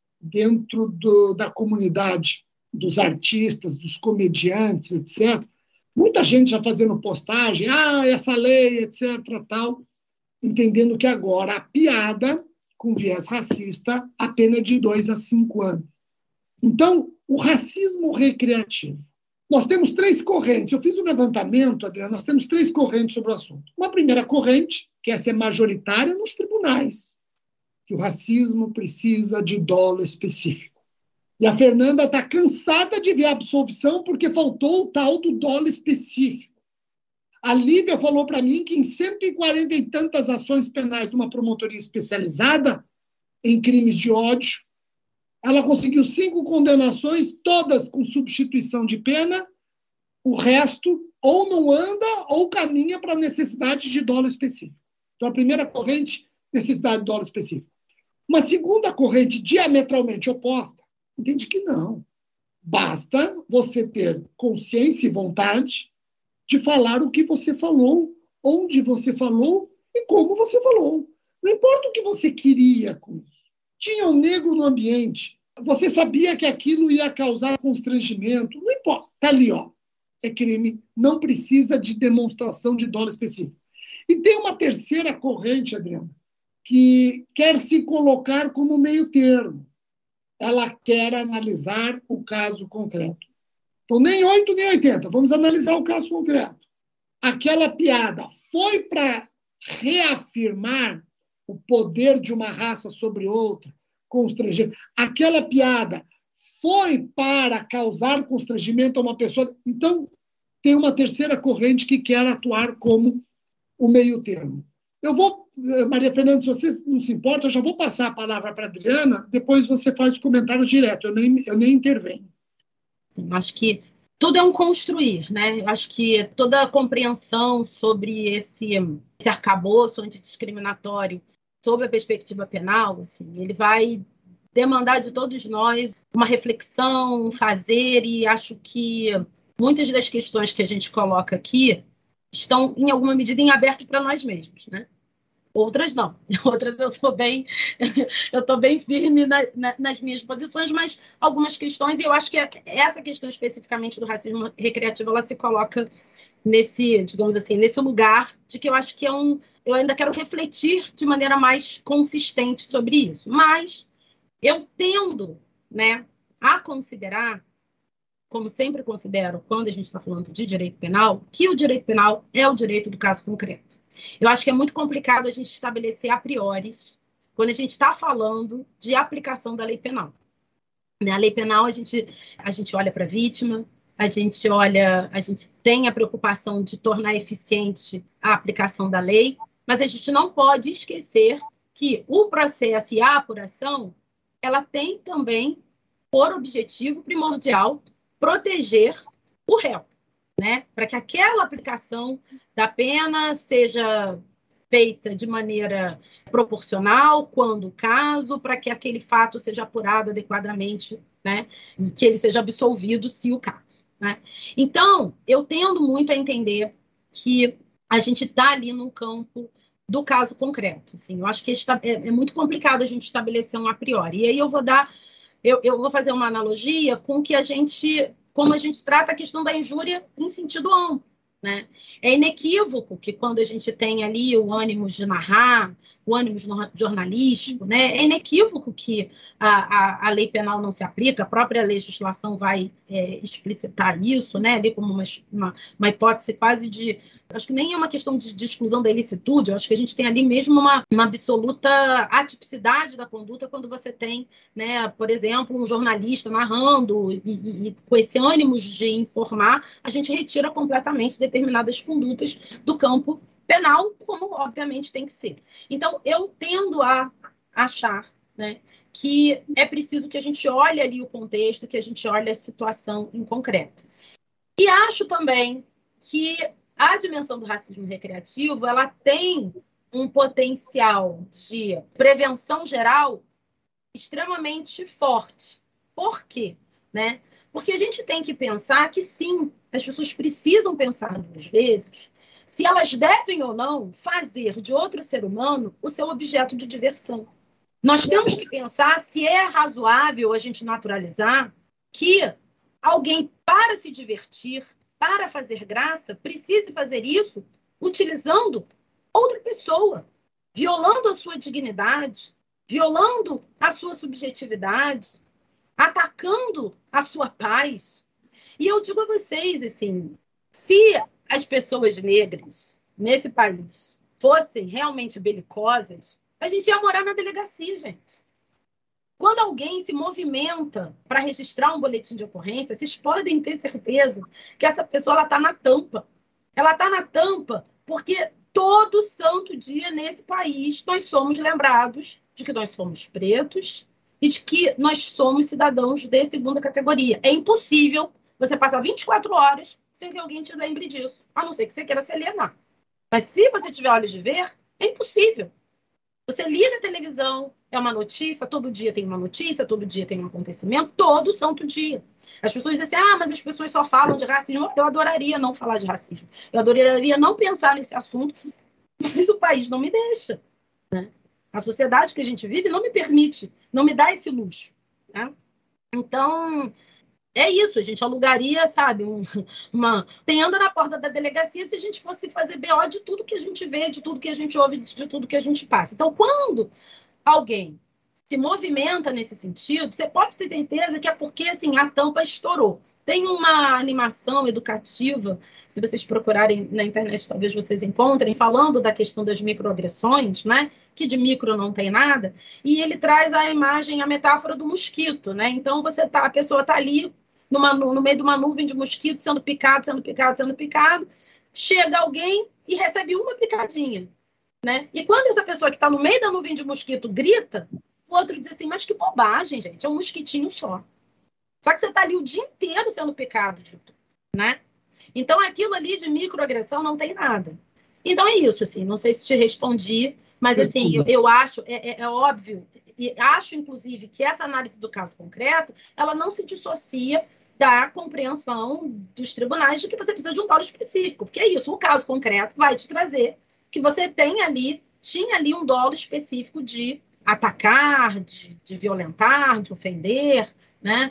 dentro do, da comunidade dos artistas, dos comediantes, etcétera, muita gente já fazendo postagem, ah, essa lei, etcétera, tal, entendendo que agora a piada com viés racista, a pena é de dois a cinco anos. Então, o racismo recreativo. Nós temos três correntes. Eu fiz um levantamento, Adriana, nós temos três correntes sobre o assunto. Uma primeira corrente, que essa é majoritária nos tribunais, que o racismo precisa de dolo específico. E a Fernanda está cansada de ver a absolvição porque faltou o tal do dolo específico. A Lívia falou para mim que em cento e quarenta e tantas ações penais de uma promotoria especializada em crimes de ódio, ela conseguiu cinco condenações, todas com substituição de pena, o resto ou não anda ou caminha para a necessidade de dolo específico. Então, a primeira corrente, necessidade de dolo específico. Uma segunda corrente diametralmente oposta, entende que não. Basta você ter consciência e vontade de falar o que você falou, onde você falou e como você falou. Não importa o que você queria com isso. Tinha um negro no ambiente, você sabia que aquilo ia causar constrangimento, não importa, está ali, ó. É crime, não precisa de demonstração de dolo específico. E tem uma terceira corrente, Adriana, que quer se colocar como meio termo. Ela quer analisar o caso concreto. Então, nem oito, nem oitenta. Vamos analisar o caso concreto. Aquela piada foi para reafirmar o poder de uma raça sobre outra, constrangimento. Aquela piada foi para causar constrangimento a uma pessoa. Então, tem uma terceira corrente que quer atuar como o meio termo. Eu vou, Maria Fernanda, se você não se importa, eu já vou passar a palavra para a Adriana, depois você faz os comentários direto, eu nem, eu nem intervenho. Eu acho que tudo é um construir, né? Eu acho que toda a compreensão sobre esse, esse arcabouço antidiscriminatório, sob a perspectiva penal, assim, ele vai demandar de todos nós uma reflexão, um fazer, e acho que muitas das questões que a gente coloca aqui estão, em alguma medida, em aberto para nós mesmos, né? Outras não. Outras eu sou bem, eu estou bem firme na, na, nas minhas posições, mas algumas questões, e eu acho que essa questão especificamente do racismo recreativo, ela se coloca nesse, digamos assim, nesse lugar de que eu acho que é um, eu ainda quero refletir de maneira mais consistente sobre isso. Mas eu tendo, né, a considerar, como sempre considero quando a gente está falando de direito penal, que o direito penal é o direito do caso concreto. Eu acho que é muito complicado a gente estabelecer a priori quando a gente está falando de aplicação da lei penal. Na lei penal, a gente, a gente olha para a vítima, a gente olha, a gente tem a preocupação de tornar eficiente a aplicação da lei, mas a gente não pode esquecer que o processo e a apuração, ela tem também, por objetivo primordial, proteger o réu. né? Para que aquela aplicação da pena seja feita de maneira proporcional, quando o caso, para que aquele fato seja apurado adequadamente, né? E que ele seja absolvido, se o caso, né? Então, eu tendo muito a entender que a gente está ali no campo do caso concreto. Assim, eu acho que é, é muito complicado a gente estabelecer um a priori. E aí eu vou dar, eu, eu vou fazer uma analogia com que a gente, como a gente trata a questão da injúria em sentido amplo, né? É inequívoco que quando a gente tem ali o ânimo de narrar, o ânimo jornalístico, né? É inequívoco que a, a, a lei penal não se aplica, a própria legislação vai é, explicitar isso, né? Ali como uma, uma, uma hipótese quase de... Acho que nem é uma questão de, de exclusão da ilicitude, eu acho que a gente tem ali mesmo uma, uma absoluta atipicidade da conduta quando você tem, né, por exemplo, um jornalista narrando e, e, e com esse ânimo de informar, a gente retira completamente determinadas condutas do campo penal, como obviamente tem que ser. Então, eu tendo a achar, né, que é preciso que a gente olhe ali o contexto, que a gente olhe a situação em concreto. E acho também que a dimensão do racismo recreativo, ela tem um potencial de prevenção geral extremamente forte. Por quê? Né? Porque a gente tem que pensar que, sim, as pessoas precisam pensar duas vezes se elas devem ou não fazer de outro ser humano o seu objeto de diversão. Nós temos que pensar se é razoável a gente naturalizar que alguém, para se divertir, para fazer graça, precise fazer isso utilizando outra pessoa, violando a sua dignidade, violando a sua subjetividade, atacando a sua paz. E eu digo a vocês, assim, se as pessoas negras nesse país fossem realmente belicosas, a gente ia morar na delegacia, gente. Quando alguém se movimenta para registrar um boletim de ocorrência, vocês podem ter certeza que essa pessoa está na tampa. Ela está na tampa porque todo santo dia nesse país nós somos lembrados de que nós somos pretos e de que nós somos cidadãos de segunda categoria. É impossível você passar vinte e quatro horas sem que alguém te lembre disso, a não ser que você queira se alienar. Mas se você tiver olhos de ver, é impossível. Você liga a televisão, é uma notícia, todo dia tem uma notícia, todo dia tem um acontecimento, todo santo dia. As pessoas dizem assim, ah, mas as pessoas só falam de racismo. Eu adoraria não falar de racismo. Eu adoraria não pensar nesse assunto, mas o país não me deixa. Né? A sociedade que a gente vive não me permite, não me dá esse luxo. Né? Então, é isso, a gente alugaria, sabe, um, uma tenda na porta da delegacia se a gente fosse fazer B O de tudo que a gente vê, de tudo que a gente ouve, de tudo que a gente passa. Então, quando alguém se movimenta nesse sentido, você pode ter certeza que é porque, assim, a tampa estourou. Tem uma animação educativa, se vocês procurarem na internet, talvez vocês encontrem, falando da questão das microagressões, né? Que de micro não tem nada, e ele traz a imagem, a metáfora do mosquito, né? Então, você tá, a pessoa está ali numa, no meio de uma nuvem de mosquito, sendo picado, sendo picado, sendo picado, chega alguém e recebe uma picadinha. Né? E quando essa pessoa que está no meio da nuvem de mosquito grita, o outro diz assim, mas que bobagem, gente, é um mosquitinho só. Só que você está ali o dia inteiro sendo picado, né? Então, aquilo ali de microagressão não tem nada. Então, é isso, assim, não sei se te respondi, mas, assim, eu, eu acho, é, é, é óbvio, e acho, inclusive, que essa análise do caso concreto, ela não se dissocia da compreensão dos tribunais de que você precisa de um dolo específico, porque é isso, o caso concreto vai te trazer que você tem ali, tinha ali um dolo específico de atacar, de, de violentar, de ofender, né?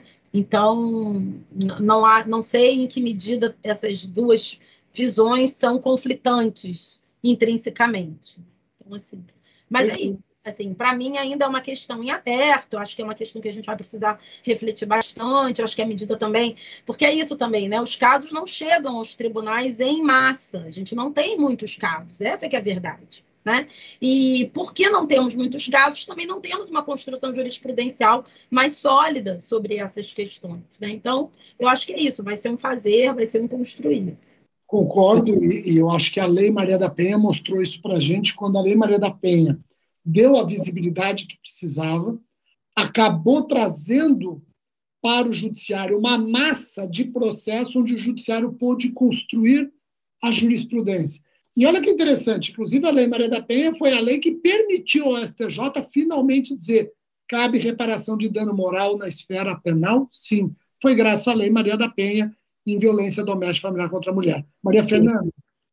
Então, não, há, não sei em que medida essas duas visões são conflitantes intrinsecamente. Então, assim, mas aí, assim, para mim ainda é uma questão em aberto, acho que é uma questão que a gente vai precisar refletir bastante, acho que a medida também, porque é isso também, né? Os casos não chegam aos tribunais em massa, a gente não tem muitos casos, essa que é a verdade. Né? E porque não temos muitos casos, também não temos uma construção jurisprudencial mais sólida sobre essas questões. Né? Então, eu acho que é isso, vai ser um fazer, vai ser um construir. Concordo, e, e eu acho que a Lei Maria da Penha mostrou isso para a gente quando a Lei Maria da Penha deu a visibilidade que precisava, acabou trazendo para o judiciário, uma massa de processo onde o judiciário pôde construir a jurisprudência. E olha que interessante, inclusive a Lei Maria da Penha foi a lei que permitiu ao S T J finalmente dizer: cabe reparação de dano moral na esfera penal? Sim. Foi graças à Lei Maria da Penha em violência doméstica familiar contra a mulher. Maria Sim. Fernanda.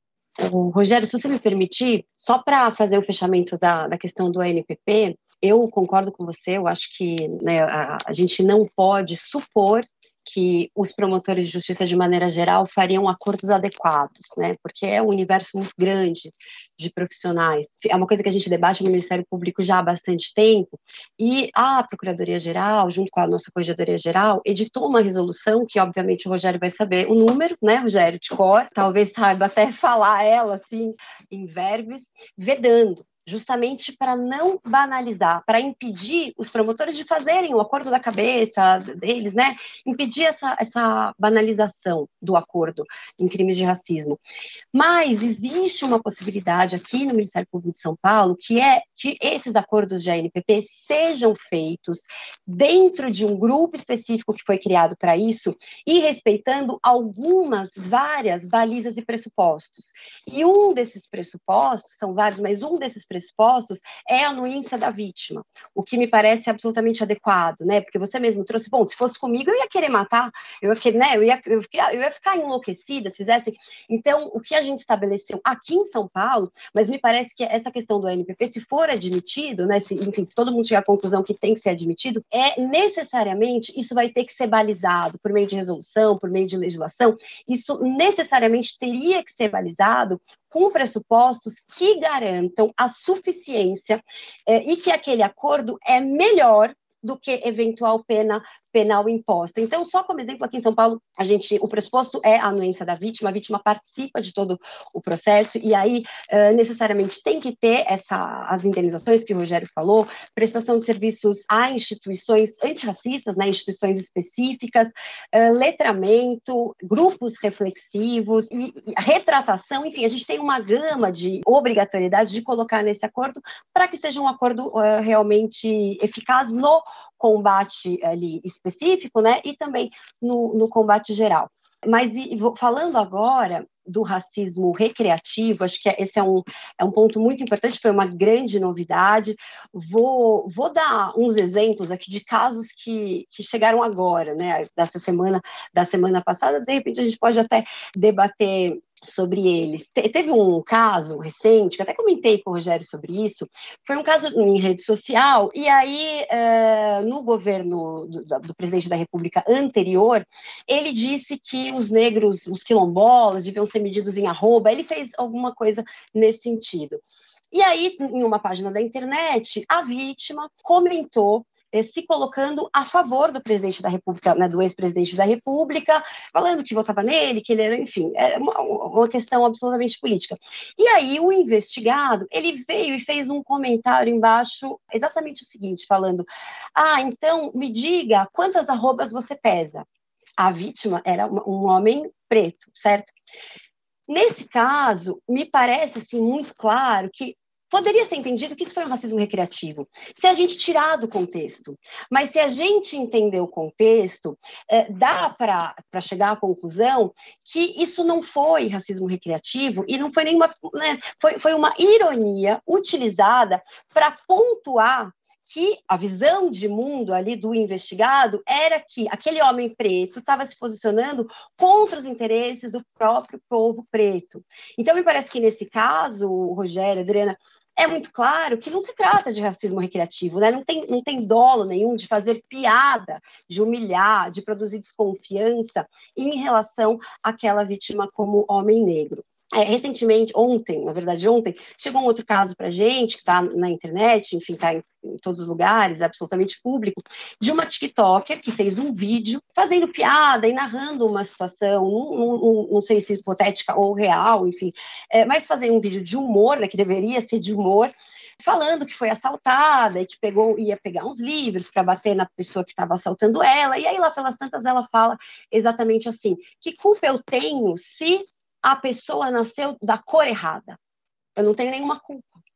O Rogério, se você me permitir, só para fazer o fechamento da, da questão do A N P P, eu concordo com você, eu acho que né, a, a gente não pode supor que os promotores de justiça, de maneira geral, fariam acordos adequados, né? Porque é um universo muito grande de profissionais. É uma coisa que a gente debate no Ministério Público já há bastante tempo, e a Procuradoria-Geral, junto com a nossa Corregedoria-Geral, editou uma resolução, que obviamente o Rogério vai saber o número, né, Rogério, de cor, talvez saiba até falar ela, assim, em verbos, vedando, justamente para não banalizar, para impedir os promotores de fazerem o acordo da cabeça deles, né? Impedir essa, essa banalização do acordo em crimes de racismo. Mas existe uma possibilidade aqui no Ministério Público de São Paulo, que é que esses acordos de A N P P sejam feitos dentro de um grupo específico que foi criado para isso e respeitando algumas, várias balizas e pressupostos. E um desses pressupostos, são vários, mas um desses pressupostos é a anuência da vítima, o que me parece absolutamente adequado, né? Porque você mesmo trouxe, bom, se fosse comigo eu ia querer matar, eu ia, querer, né? eu ia, eu ia, eu ia ficar enlouquecida se fizessem. Então, o que a gente estabeleceu aqui em São Paulo, mas me parece que essa questão do A N P P, se for admitido, né? Se, enfim, se todo mundo chegar à conclusão que tem que ser admitido, é necessariamente, isso vai ter que ser balizado por meio de resolução, por meio de legislação, isso necessariamente teria que ser balizado com pressupostos que garantam a suficiência eh, e que aquele acordo é melhor do que eventual pena penal imposta. Então, só como exemplo, aqui em São Paulo, a gente, o pressuposto é a anuência da vítima, a vítima participa de todo o processo, e aí, uh, necessariamente, tem que ter essa, as indenizações que o Rogério falou, prestação de serviços a instituições antirracistas, né, instituições específicas, uh, letramento, grupos reflexivos, e, e retratação, enfim, a gente tem uma gama de obrigatoriedades de colocar nesse acordo para que seja um acordo uh, realmente eficaz no combate ali específico, né, e também no, no combate geral. Mas e, falando agora do racismo recreativo, acho que esse é um, é um ponto muito importante, foi uma grande novidade. Vou, vou dar uns exemplos aqui de casos que, que chegaram agora, né, dessa semana, da semana passada, de repente a gente pode até debater sobre eles. Te, teve um caso recente, que até comentei com o Rogério sobre isso, foi um caso em rede social, e aí, uh, no governo do, do presidente da República anterior, ele disse que os negros, os quilombolas, deviam ser medidos em arroba, ele fez alguma coisa nesse sentido. E aí, em uma página da internet, a vítima comentou se colocando a favor do presidente da República, né, do ex-presidente da República, falando que votava nele, que ele era, enfim, é uma, uma questão absolutamente política. E aí o investigado, ele veio e fez um comentário embaixo, exatamente o seguinte, falando, ah, então me diga quantas arrobas você pesa. A vítima era um homem preto, certo? Nesse caso, me parece, assim, muito claro que poderia ser entendido que isso foi um racismo recreativo, se a gente tirar do contexto. Mas se a gente entender o contexto, é, dá para chegar à conclusão que isso não foi racismo recreativo e não foi nenhuma, né, foi, foi uma ironia utilizada para pontuar que a visão de mundo ali do investigado era que aquele homem preto estava se posicionando contra os interesses do próprio povo preto. Então, me parece que nesse caso, Rogério, Adriana, é muito claro que não se trata de racismo recreativo, né? Não tem, não tem dolo nenhum de fazer piada, de humilhar, de produzir desconfiança em relação àquela vítima como homem negro. É, recentemente, ontem, na verdade ontem, chegou um outro caso para a gente, que está na internet, enfim, está em, em todos os lugares, é absolutamente público, de uma TikToker que fez um vídeo fazendo piada e narrando uma situação, não, não, não sei se hipotética ou real, enfim, é, mas fazendo um vídeo de humor, né, que deveria ser de humor, falando que foi assaltada e que pegou, ia pegar uns livros para bater na pessoa que estava assaltando ela, e aí lá pelas tantas ela fala exatamente assim, que culpa eu tenho se a pessoa nasceu da cor errada? Eu não tenho nenhuma culpa.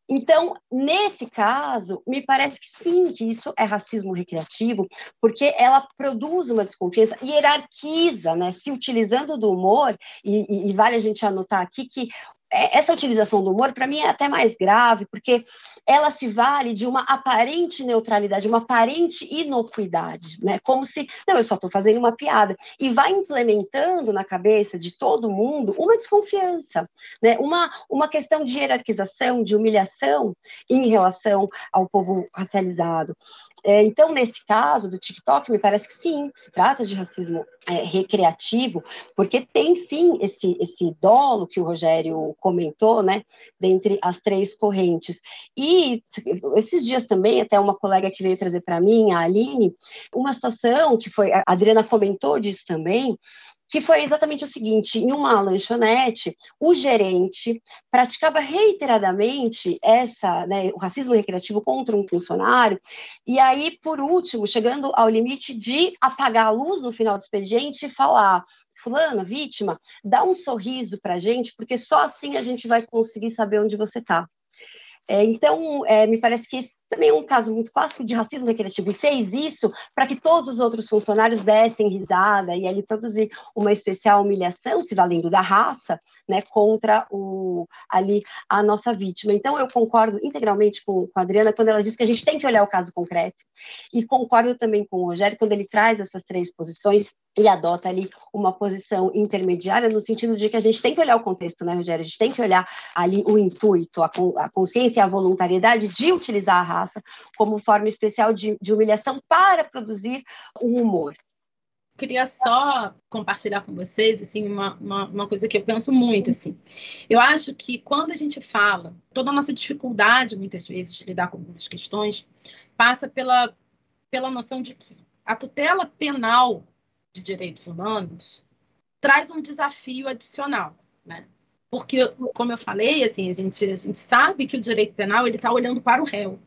Então, nesse caso, me parece que sim, que isso é racismo recreativo, porque ela produz uma desconfiança, hierarquiza, né, se utilizando do humor, e, e, e vale a gente anotar aqui que essa utilização do humor, para mim, é até mais grave, porque ela se vale de uma aparente neutralidade, uma aparente inocuidade, né? Como se, não, eu só estou fazendo uma piada, e vai implementando na cabeça de todo mundo uma desconfiança, né? Uma, uma questão de hierarquização, de humilhação em relação ao povo racializado. É, então, nesse caso do TikTok, me parece que sim, se trata de racismo é, recreativo, porque tem sim esse, esse dolo que o Rogério comentou, né, dentre as três correntes. E esses dias também, até uma colega que veio trazer para mim, a Aline, uma situação que foi, a Adriana comentou disso também, que foi exatamente o seguinte: em uma lanchonete, o gerente praticava reiteradamente essa, né, o racismo recreativo contra um funcionário, e aí, por último, chegando ao limite de apagar a luz no final do expediente e falar: fulana, vítima, dá um sorriso para a gente, porque só assim a gente vai conseguir saber onde você está. É, então, é, me parece que esse também é um caso muito clássico de racismo recreativo, e fez isso para que todos os outros funcionários dessem risada e ali produzir uma especial humilhação, se valendo da raça, né, contra o, ali a nossa vítima. Então, eu concordo integralmente com, com a Adriana quando ela diz que a gente tem que olhar o caso concreto, e concordo também com o Rogério quando ele traz essas três posições e adota ali uma posição intermediária, no sentido de que a gente tem que olhar o contexto, né, Rogério? A gente tem que olhar ali o intuito, a, a consciência e a voluntariedade de utilizar a raça como forma especial de, de humilhação para produzir um humor. Queria só compartilhar com vocês assim, uma, uma, uma coisa que eu penso muito. Assim. Eu acho que quando a gente fala, toda a nossa dificuldade, muitas vezes, de lidar com algumas questões, passa pela, pela noção de que a tutela penal de direitos humanos traz um desafio adicional, né? Porque, como eu falei, assim, a gente, a gente sabe que o direito penal ele está olhando para o réu.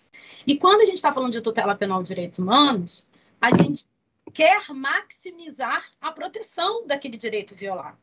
E quando a gente está falando de tutela penal de direitos humanos, a gente quer maximizar a proteção daquele direito violado.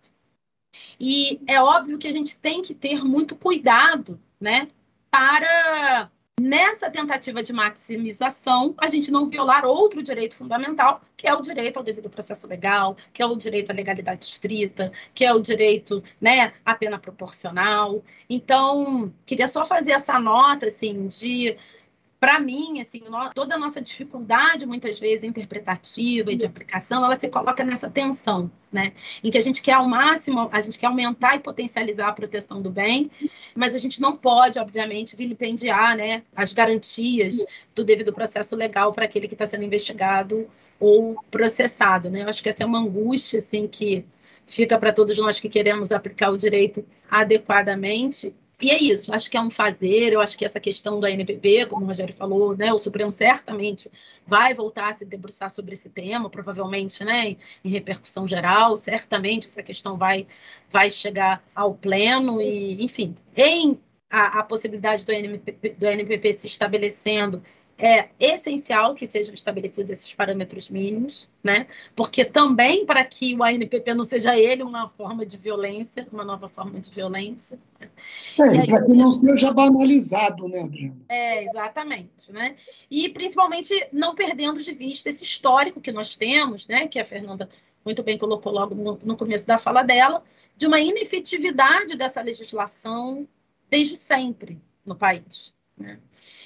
E é óbvio que a gente tem que ter muito cuidado, né, para, nessa tentativa de maximização, a gente não violar outro direito fundamental, que é o direito ao devido processo legal, que é o direito à legalidade estrita, que é o direito, né, à pena proporcional. Então, queria só fazer essa nota, assim, de... Para mim, assim, toda a nossa dificuldade, muitas vezes, interpretativa e de aplicação, ela se coloca nessa tensão, né? Em que a gente quer ao máximo, a gente quer aumentar e potencializar a proteção do bem, mas a gente não pode, obviamente, vilipendiar, né, as garantias do devido processo legal para aquele que está sendo investigado ou processado, né? Eu acho que essa é uma angústia, assim, que fica para todos nós que queremos aplicar o direito adequadamente. E é isso, acho que é um fazer, eu acho que essa questão do A N P P, como o Rogério falou, né, o Supremo certamente vai voltar a se debruçar sobre esse tema, provavelmente, né, em, em repercussão geral, certamente essa questão vai, vai chegar ao pleno e, enfim, em a, a possibilidade do A N P P, do A N P P se estabelecendo, é essencial que sejam estabelecidos esses parâmetros mínimos, né? Porque também para que o A N P P não seja ele uma forma de violência, uma nova forma de violência. Né? É, para que não seja banalizado, né, Adriana? É, exatamente, né? E principalmente não perdendo de vista esse histórico que nós temos, né? Que a Fernanda muito bem colocou logo no, no começo da fala dela, de uma inefetividade dessa legislação desde sempre no país, né?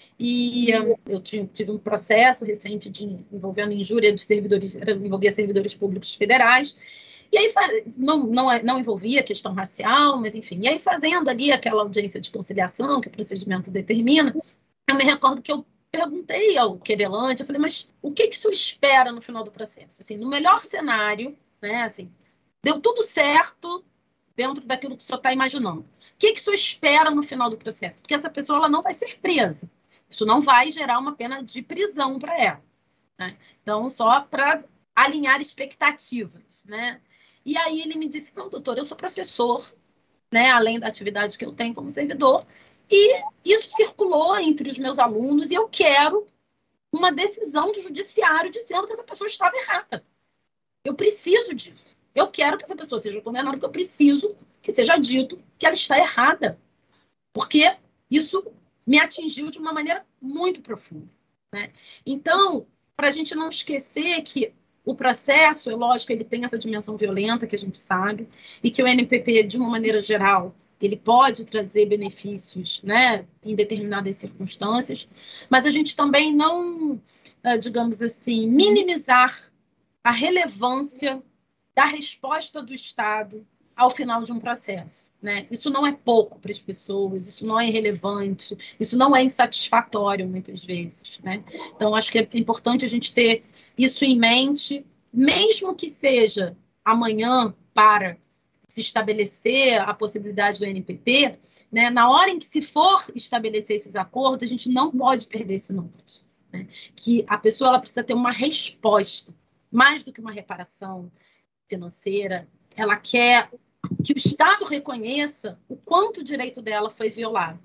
E eu tive um processo recente de, envolvendo injúria de servidores, envolvia servidores públicos federais, e aí não, não, não envolvia questão racial, mas enfim, e aí fazendo ali aquela audiência de conciliação que o procedimento determina, eu me recordo que eu perguntei ao querelante, eu falei, mas o que que isso espera no final do processo? Assim, no melhor cenário, né, assim, deu tudo certo dentro daquilo que o senhor está imaginando. O que que isso espera no final do processo? Porque essa pessoa ela não vai ser presa. Isso não vai gerar uma pena de prisão para ela. Né? Então, só para alinhar expectativas. Né? E aí ele me disse, não, doutor, eu sou professor, né, além da atividade que eu tenho como servidor, e isso circulou entre os meus alunos, e eu quero uma decisão do judiciário dizendo que essa pessoa estava errada. Eu preciso disso. Eu quero que essa pessoa seja condenada, porque eu preciso que seja dito que ela está errada. Porque Isso me atingiu de uma maneira muito profunda, né? Então, para a gente não esquecer que o processo, é lógico, ele tem essa dimensão violenta que a gente sabe, e que o N P P, de uma maneira geral, ele pode trazer benefícios, né, em determinadas circunstâncias, mas a gente também não, digamos assim, minimizar a relevância da resposta do Estado ao final de um processo, né? Isso não é pouco para as pessoas, isso não é irrelevante, isso não é insatisfatório muitas vezes, né? Então, acho que é importante a gente ter isso em mente, mesmo que seja amanhã para se estabelecer a possibilidade do N P P, né? Na hora em que se for estabelecer esses acordos, a gente não pode perder esse norte, né? Que a pessoa ela precisa ter uma resposta, mais do que uma reparação financeira, ela quer que o Estado reconheça o quanto o direito dela foi violado.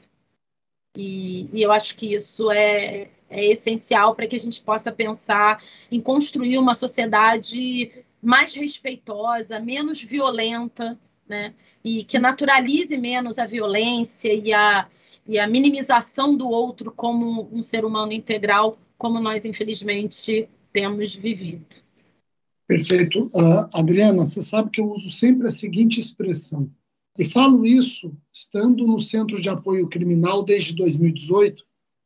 E, e eu acho que isso é, é essencial para que a gente possa pensar em construir uma sociedade mais respeitosa, menos violenta, né? E que naturalize menos a violência e a, e a minimização do outro como um ser humano integral, como nós, infelizmente, temos vivido. Perfeito. Uh, Adriana, você sabe que eu uso sempre a seguinte expressão, e falo isso estando no Centro de Apoio Criminal desde dois mil e dezoito.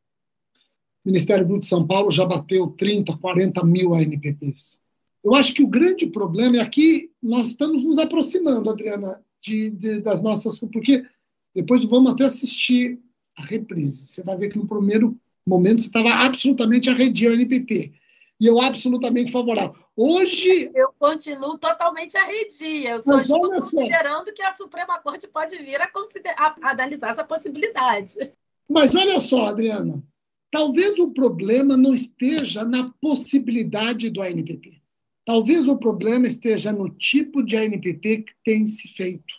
O Ministério Público de São Paulo já bateu trinta, quarenta mil A N P Ps. Eu acho que o grande problema é que nós estamos nos aproximando, Adriana, de, de, das nossas... Porque depois vamos até assistir a reprise. Você vai ver que no primeiro momento você estava absolutamente arredio ao N P P. E eu absolutamente favorável. Hoje... Eu continuo totalmente arredia. Eu só estou considerando que a Suprema Corte pode vir a, a, a analisar essa possibilidade. Mas olha só, Adriana, talvez o problema não esteja na possibilidade do A N P P. Talvez o problema esteja no tipo de A N P P que tem se feito.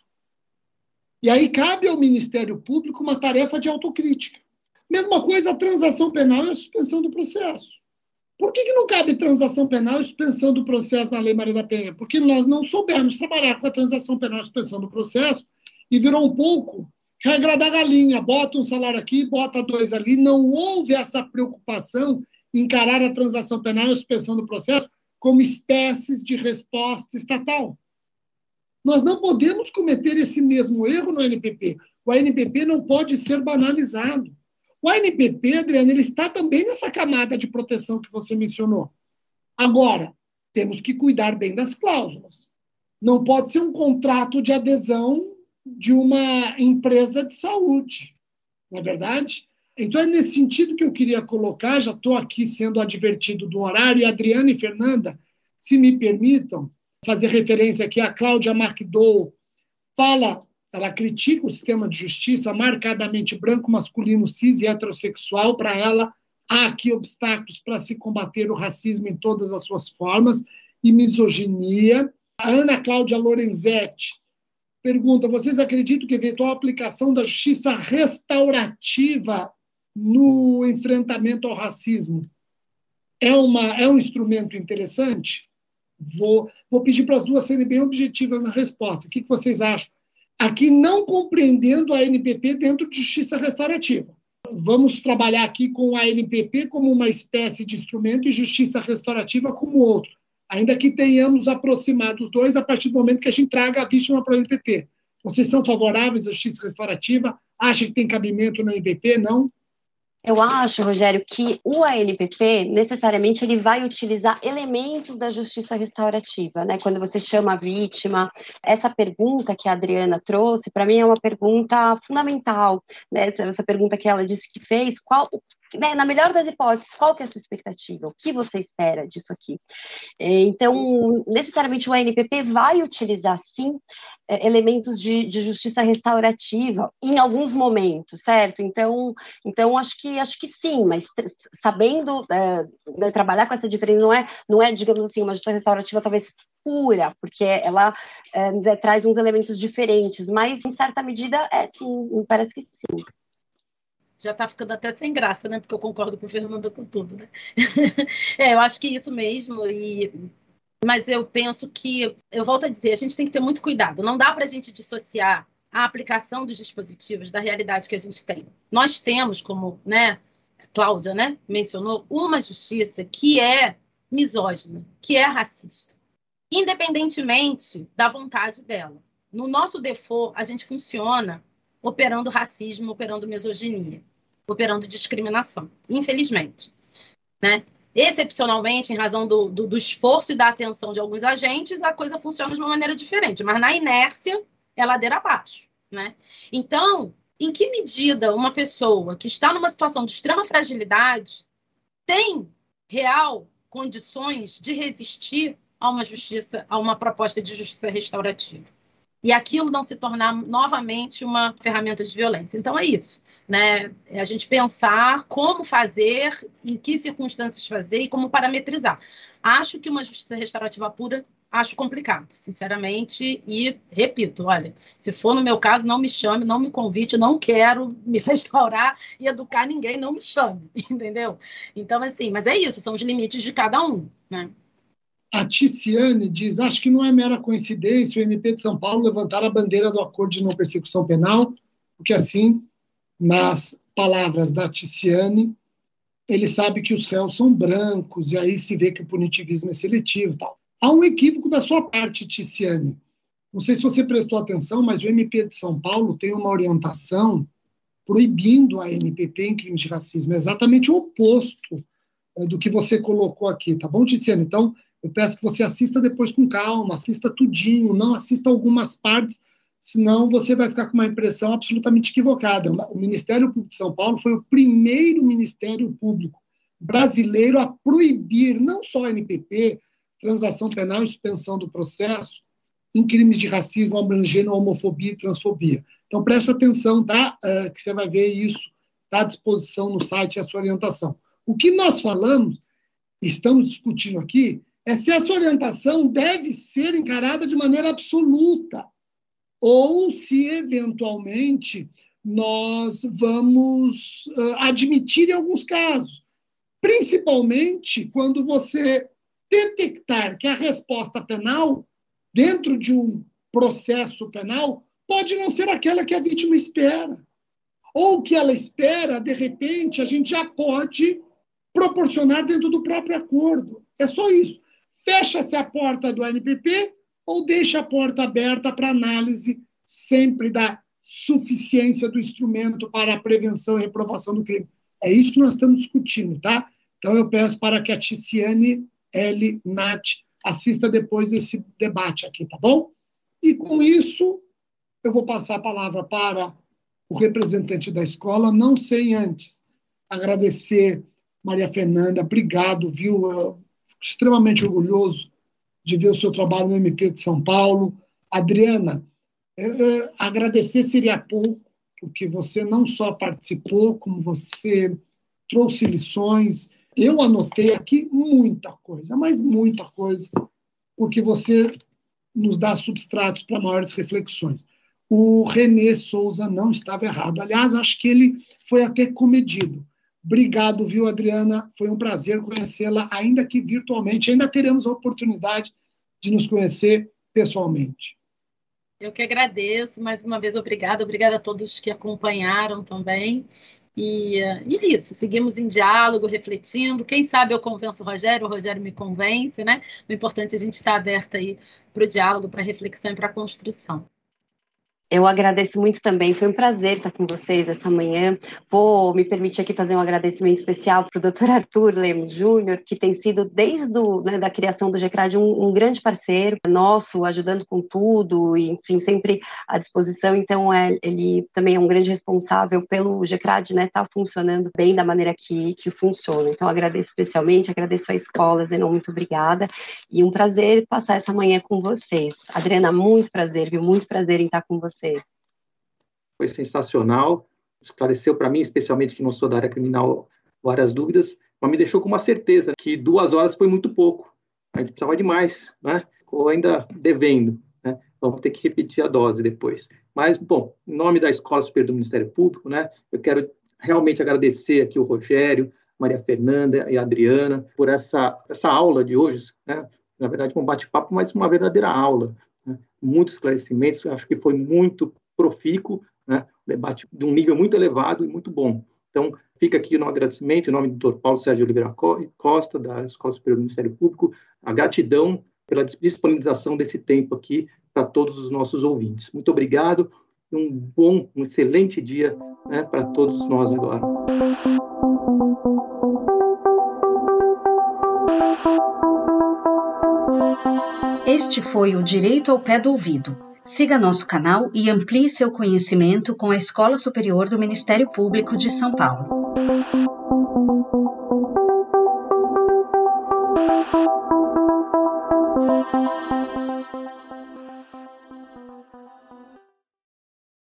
E aí cabe ao Ministério Público uma tarefa de autocrítica. Mesma coisa a transação penal e a suspensão do processo. Por que, que não cabe transação penal e suspensão do processo na Lei Maria da Penha? Porque nós não soubemos trabalhar com a transação penal e suspensão do processo e virou um pouco regra da galinha. Bota um salário aqui, bota dois ali. Não houve essa preocupação em encarar a transação penal e a suspensão do processo como espécies de resposta estatal. Nós não podemos cometer esse mesmo erro no N P P. O A N P P não pode ser banalizado. O A N P P, Adriana, ele está também nessa camada de proteção que você mencionou. Agora, temos que cuidar bem das cláusulas. Não pode ser um contrato de adesão de uma empresa de saúde, não é verdade? Então, é nesse sentido que eu queria colocar, já estou aqui sendo advertido do horário, e Adriana e Fernanda, se me permitam, fazer referência aqui a Cláudia Marquidou, fala... Ela critica o sistema de justiça marcadamente branco, masculino, cis e heterossexual. Para ela, há aqui obstáculos para se combater o racismo em todas as suas formas e misoginia. A Ana Cláudia Lorenzetti pergunta, vocês acreditam que a eventual aplicação da justiça restaurativa no enfrentamento ao racismo é, uma, é um instrumento interessante? Vou, vou pedir para as duas serem bem objetivas na resposta. O que, que vocês acham? Aqui não compreendendo a N P P dentro de justiça restaurativa. Vamos trabalhar aqui com a N P P como uma espécie de instrumento e justiça restaurativa como outro, ainda que tenhamos aproximado os dois a partir do momento que a gente traga a vítima para o N P P. Vocês são favoráveis à justiça restaurativa? Acham que tem cabimento no N P P? Não? Eu acho, Rogério, que o A N P P, necessariamente, ele vai utilizar elementos da justiça restaurativa, né? Quando você chama a vítima, essa pergunta que a Adriana trouxe, para mim é uma pergunta fundamental, né? Essa pergunta que ela disse que fez, qual... Né, na melhor das hipóteses, qual que é a sua expectativa? O que você espera disso aqui? Então, necessariamente o A N P P vai utilizar, sim, elementos de, de justiça restaurativa em alguns momentos, certo? Então, então acho que acho que sim, mas sabendo é, trabalhar com essa diferença, não é, não é, digamos assim, uma justiça restaurativa talvez pura, porque ela é, traz uns elementos diferentes, mas em certa medida é sim, me parece que sim. Já está ficando até sem graça, né? Porque eu concordo com o Fernando com tudo, né? É, eu acho que isso mesmo, e... mas eu penso que, eu volto a dizer, a gente tem que ter muito cuidado. Não dá para a gente dissociar a aplicação dos dispositivos da realidade que a gente tem. Nós temos, como, né, Cláudia, né, mencionou, uma justiça que é misógina, que é racista, independentemente da vontade dela. No nosso default, a gente funciona operando racismo, operando misoginia, operando discriminação, infelizmente, né? Excepcionalmente, em razão do, do, do esforço e da atenção de alguns agentes, a coisa funciona de uma maneira diferente, mas na inércia é ladeira abaixo, né? Então, em que medida uma pessoa que está numa situação de extrema fragilidade tem real condições de resistir a uma justiça, a uma proposta de justiça restaurativa? E aquilo não se tornar novamente uma ferramenta de violência. Então é isso, né? É a gente pensar como fazer, em que circunstâncias fazer e como parametrizar. Acho que uma justiça restaurativa pura, acho complicado, sinceramente, e repito, olha, se for no meu caso, não me chame, não me convite, não quero me restaurar e educar ninguém, não me chame, entendeu? Então, assim, mas é isso, são os limites de cada um, né? A Ticiane diz, acho que não é mera coincidência o M P de São Paulo levantar a bandeira do acordo de não persecução penal, porque assim, nas palavras da Ticiane, ele sabe que os réus são brancos, e aí se vê que o punitivismo é seletivo e tal. Há um equívoco da sua parte, Ticiane. Não sei se você prestou atenção, mas o M P de São Paulo tem uma orientação proibindo a N P P em crimes de racismo. É exatamente o oposto é, do que você colocou aqui, tá bom, Ticiane? Então, eu peço que você assista depois com calma, assista tudinho, não assista algumas partes, senão você vai ficar com uma impressão absolutamente equivocada. O Ministério Público de São Paulo foi o primeiro Ministério Público brasileiro a proibir não só a N P P, transação penal e suspensão do processo, em crimes de racismo abrangendo homofobia e transfobia. Então, preste atenção, tá? Uh, que você vai ver isso, está à disposição no site, essa orientação. O que nós falamos, estamos discutindo aqui, é se essa orientação deve ser encarada de maneira absoluta, ou se, eventualmente, nós vamos uh, admitir em alguns casos, principalmente quando você detectar que a resposta penal, dentro de um processo penal, pode não ser aquela que a vítima espera. Ou que ela espera, de repente, a gente já pode proporcionar dentro do próprio acordo. É só isso. Fecha-se a porta do N P P ou deixa a porta aberta para análise sempre da suficiência do instrumento para a prevenção e reprovação do crime. É isso que nós estamos discutindo, tá? Então eu peço para que a Ticiane L. Nath assista depois esse debate aqui, tá bom? E com isso, eu vou passar a palavra para o representante da escola, não sem antes agradecer Maria Fernanda, obrigado, viu? Eu fico extremamente orgulhoso de ver o seu trabalho no M P de São Paulo. Adriana, eu, eu, agradecer seria pouco, porque você não só participou, como você trouxe lições. Eu anotei aqui muita coisa, mas muita coisa, porque você nos dá substratos para maiores reflexões. O Renê Souza não estava errado. Aliás, acho que ele foi até comedido. Obrigado, viu, Adriana? Foi um prazer conhecê-la, ainda que virtualmente. Ainda teremos a oportunidade de nos conhecer pessoalmente. Eu que agradeço. Mais uma vez, obrigada. Obrigada a todos que acompanharam também. E, e é isso, seguimos em diálogo, refletindo. Quem sabe eu convenço o Rogério, o Rogério me convence, né? O importante é a gente estar aberta aí para o diálogo, para a reflexão e para a construção. Eu agradeço muito também, foi um prazer estar com vocês essa manhã. Vou me permitir aqui fazer um agradecimento especial para o doutor Arthur Lemos Júnior, que tem sido, desde a né, da criação do GECRAD, um, um grande parceiro nosso, ajudando com tudo, e, enfim, sempre à disposição. Então, é, ele também é um grande responsável pelo GECRAD, né, tá funcionando bem da maneira que, que funciona. Então, agradeço especialmente, agradeço a escola, Zenon, muito obrigada, e um prazer passar essa manhã com vocês. Adriana, muito prazer, viu? Muito prazer em estar com vocês. Foi sensacional, esclareceu para mim, especialmente que não sou da área criminal, várias dúvidas, mas me deixou com uma certeza que duas horas foi muito pouco, a gente precisava de mais, né? Ou ainda devendo, né? Vamos ter que repetir a dose depois. Mas, bom, em nome da Escola Superior do Ministério Público, né, eu quero realmente agradecer aqui o Rogério, Maria Fernanda e a Adriana por essa, essa aula de hoje, né? Na verdade, um bate-papo, mas uma verdadeira aula, né? Muitos esclarecimentos, eu acho que foi muito profícuo, né? Debate de um nível muito elevado e muito bom. Então, fica aqui o nosso agradecimento, em nome do doutor Paulo Sérgio Oliveira Costa, da Escola Superior do Ministério Público, a gratidão pela disponibilização desse tempo aqui para todos os nossos ouvintes. Muito obrigado e um bom, um excelente dia, né, para todos nós agora. Este foi o Direito ao Pé do Ouvido. Siga nosso canal e amplie seu conhecimento com a Escola Superior do Ministério Público de São Paulo. Thank you.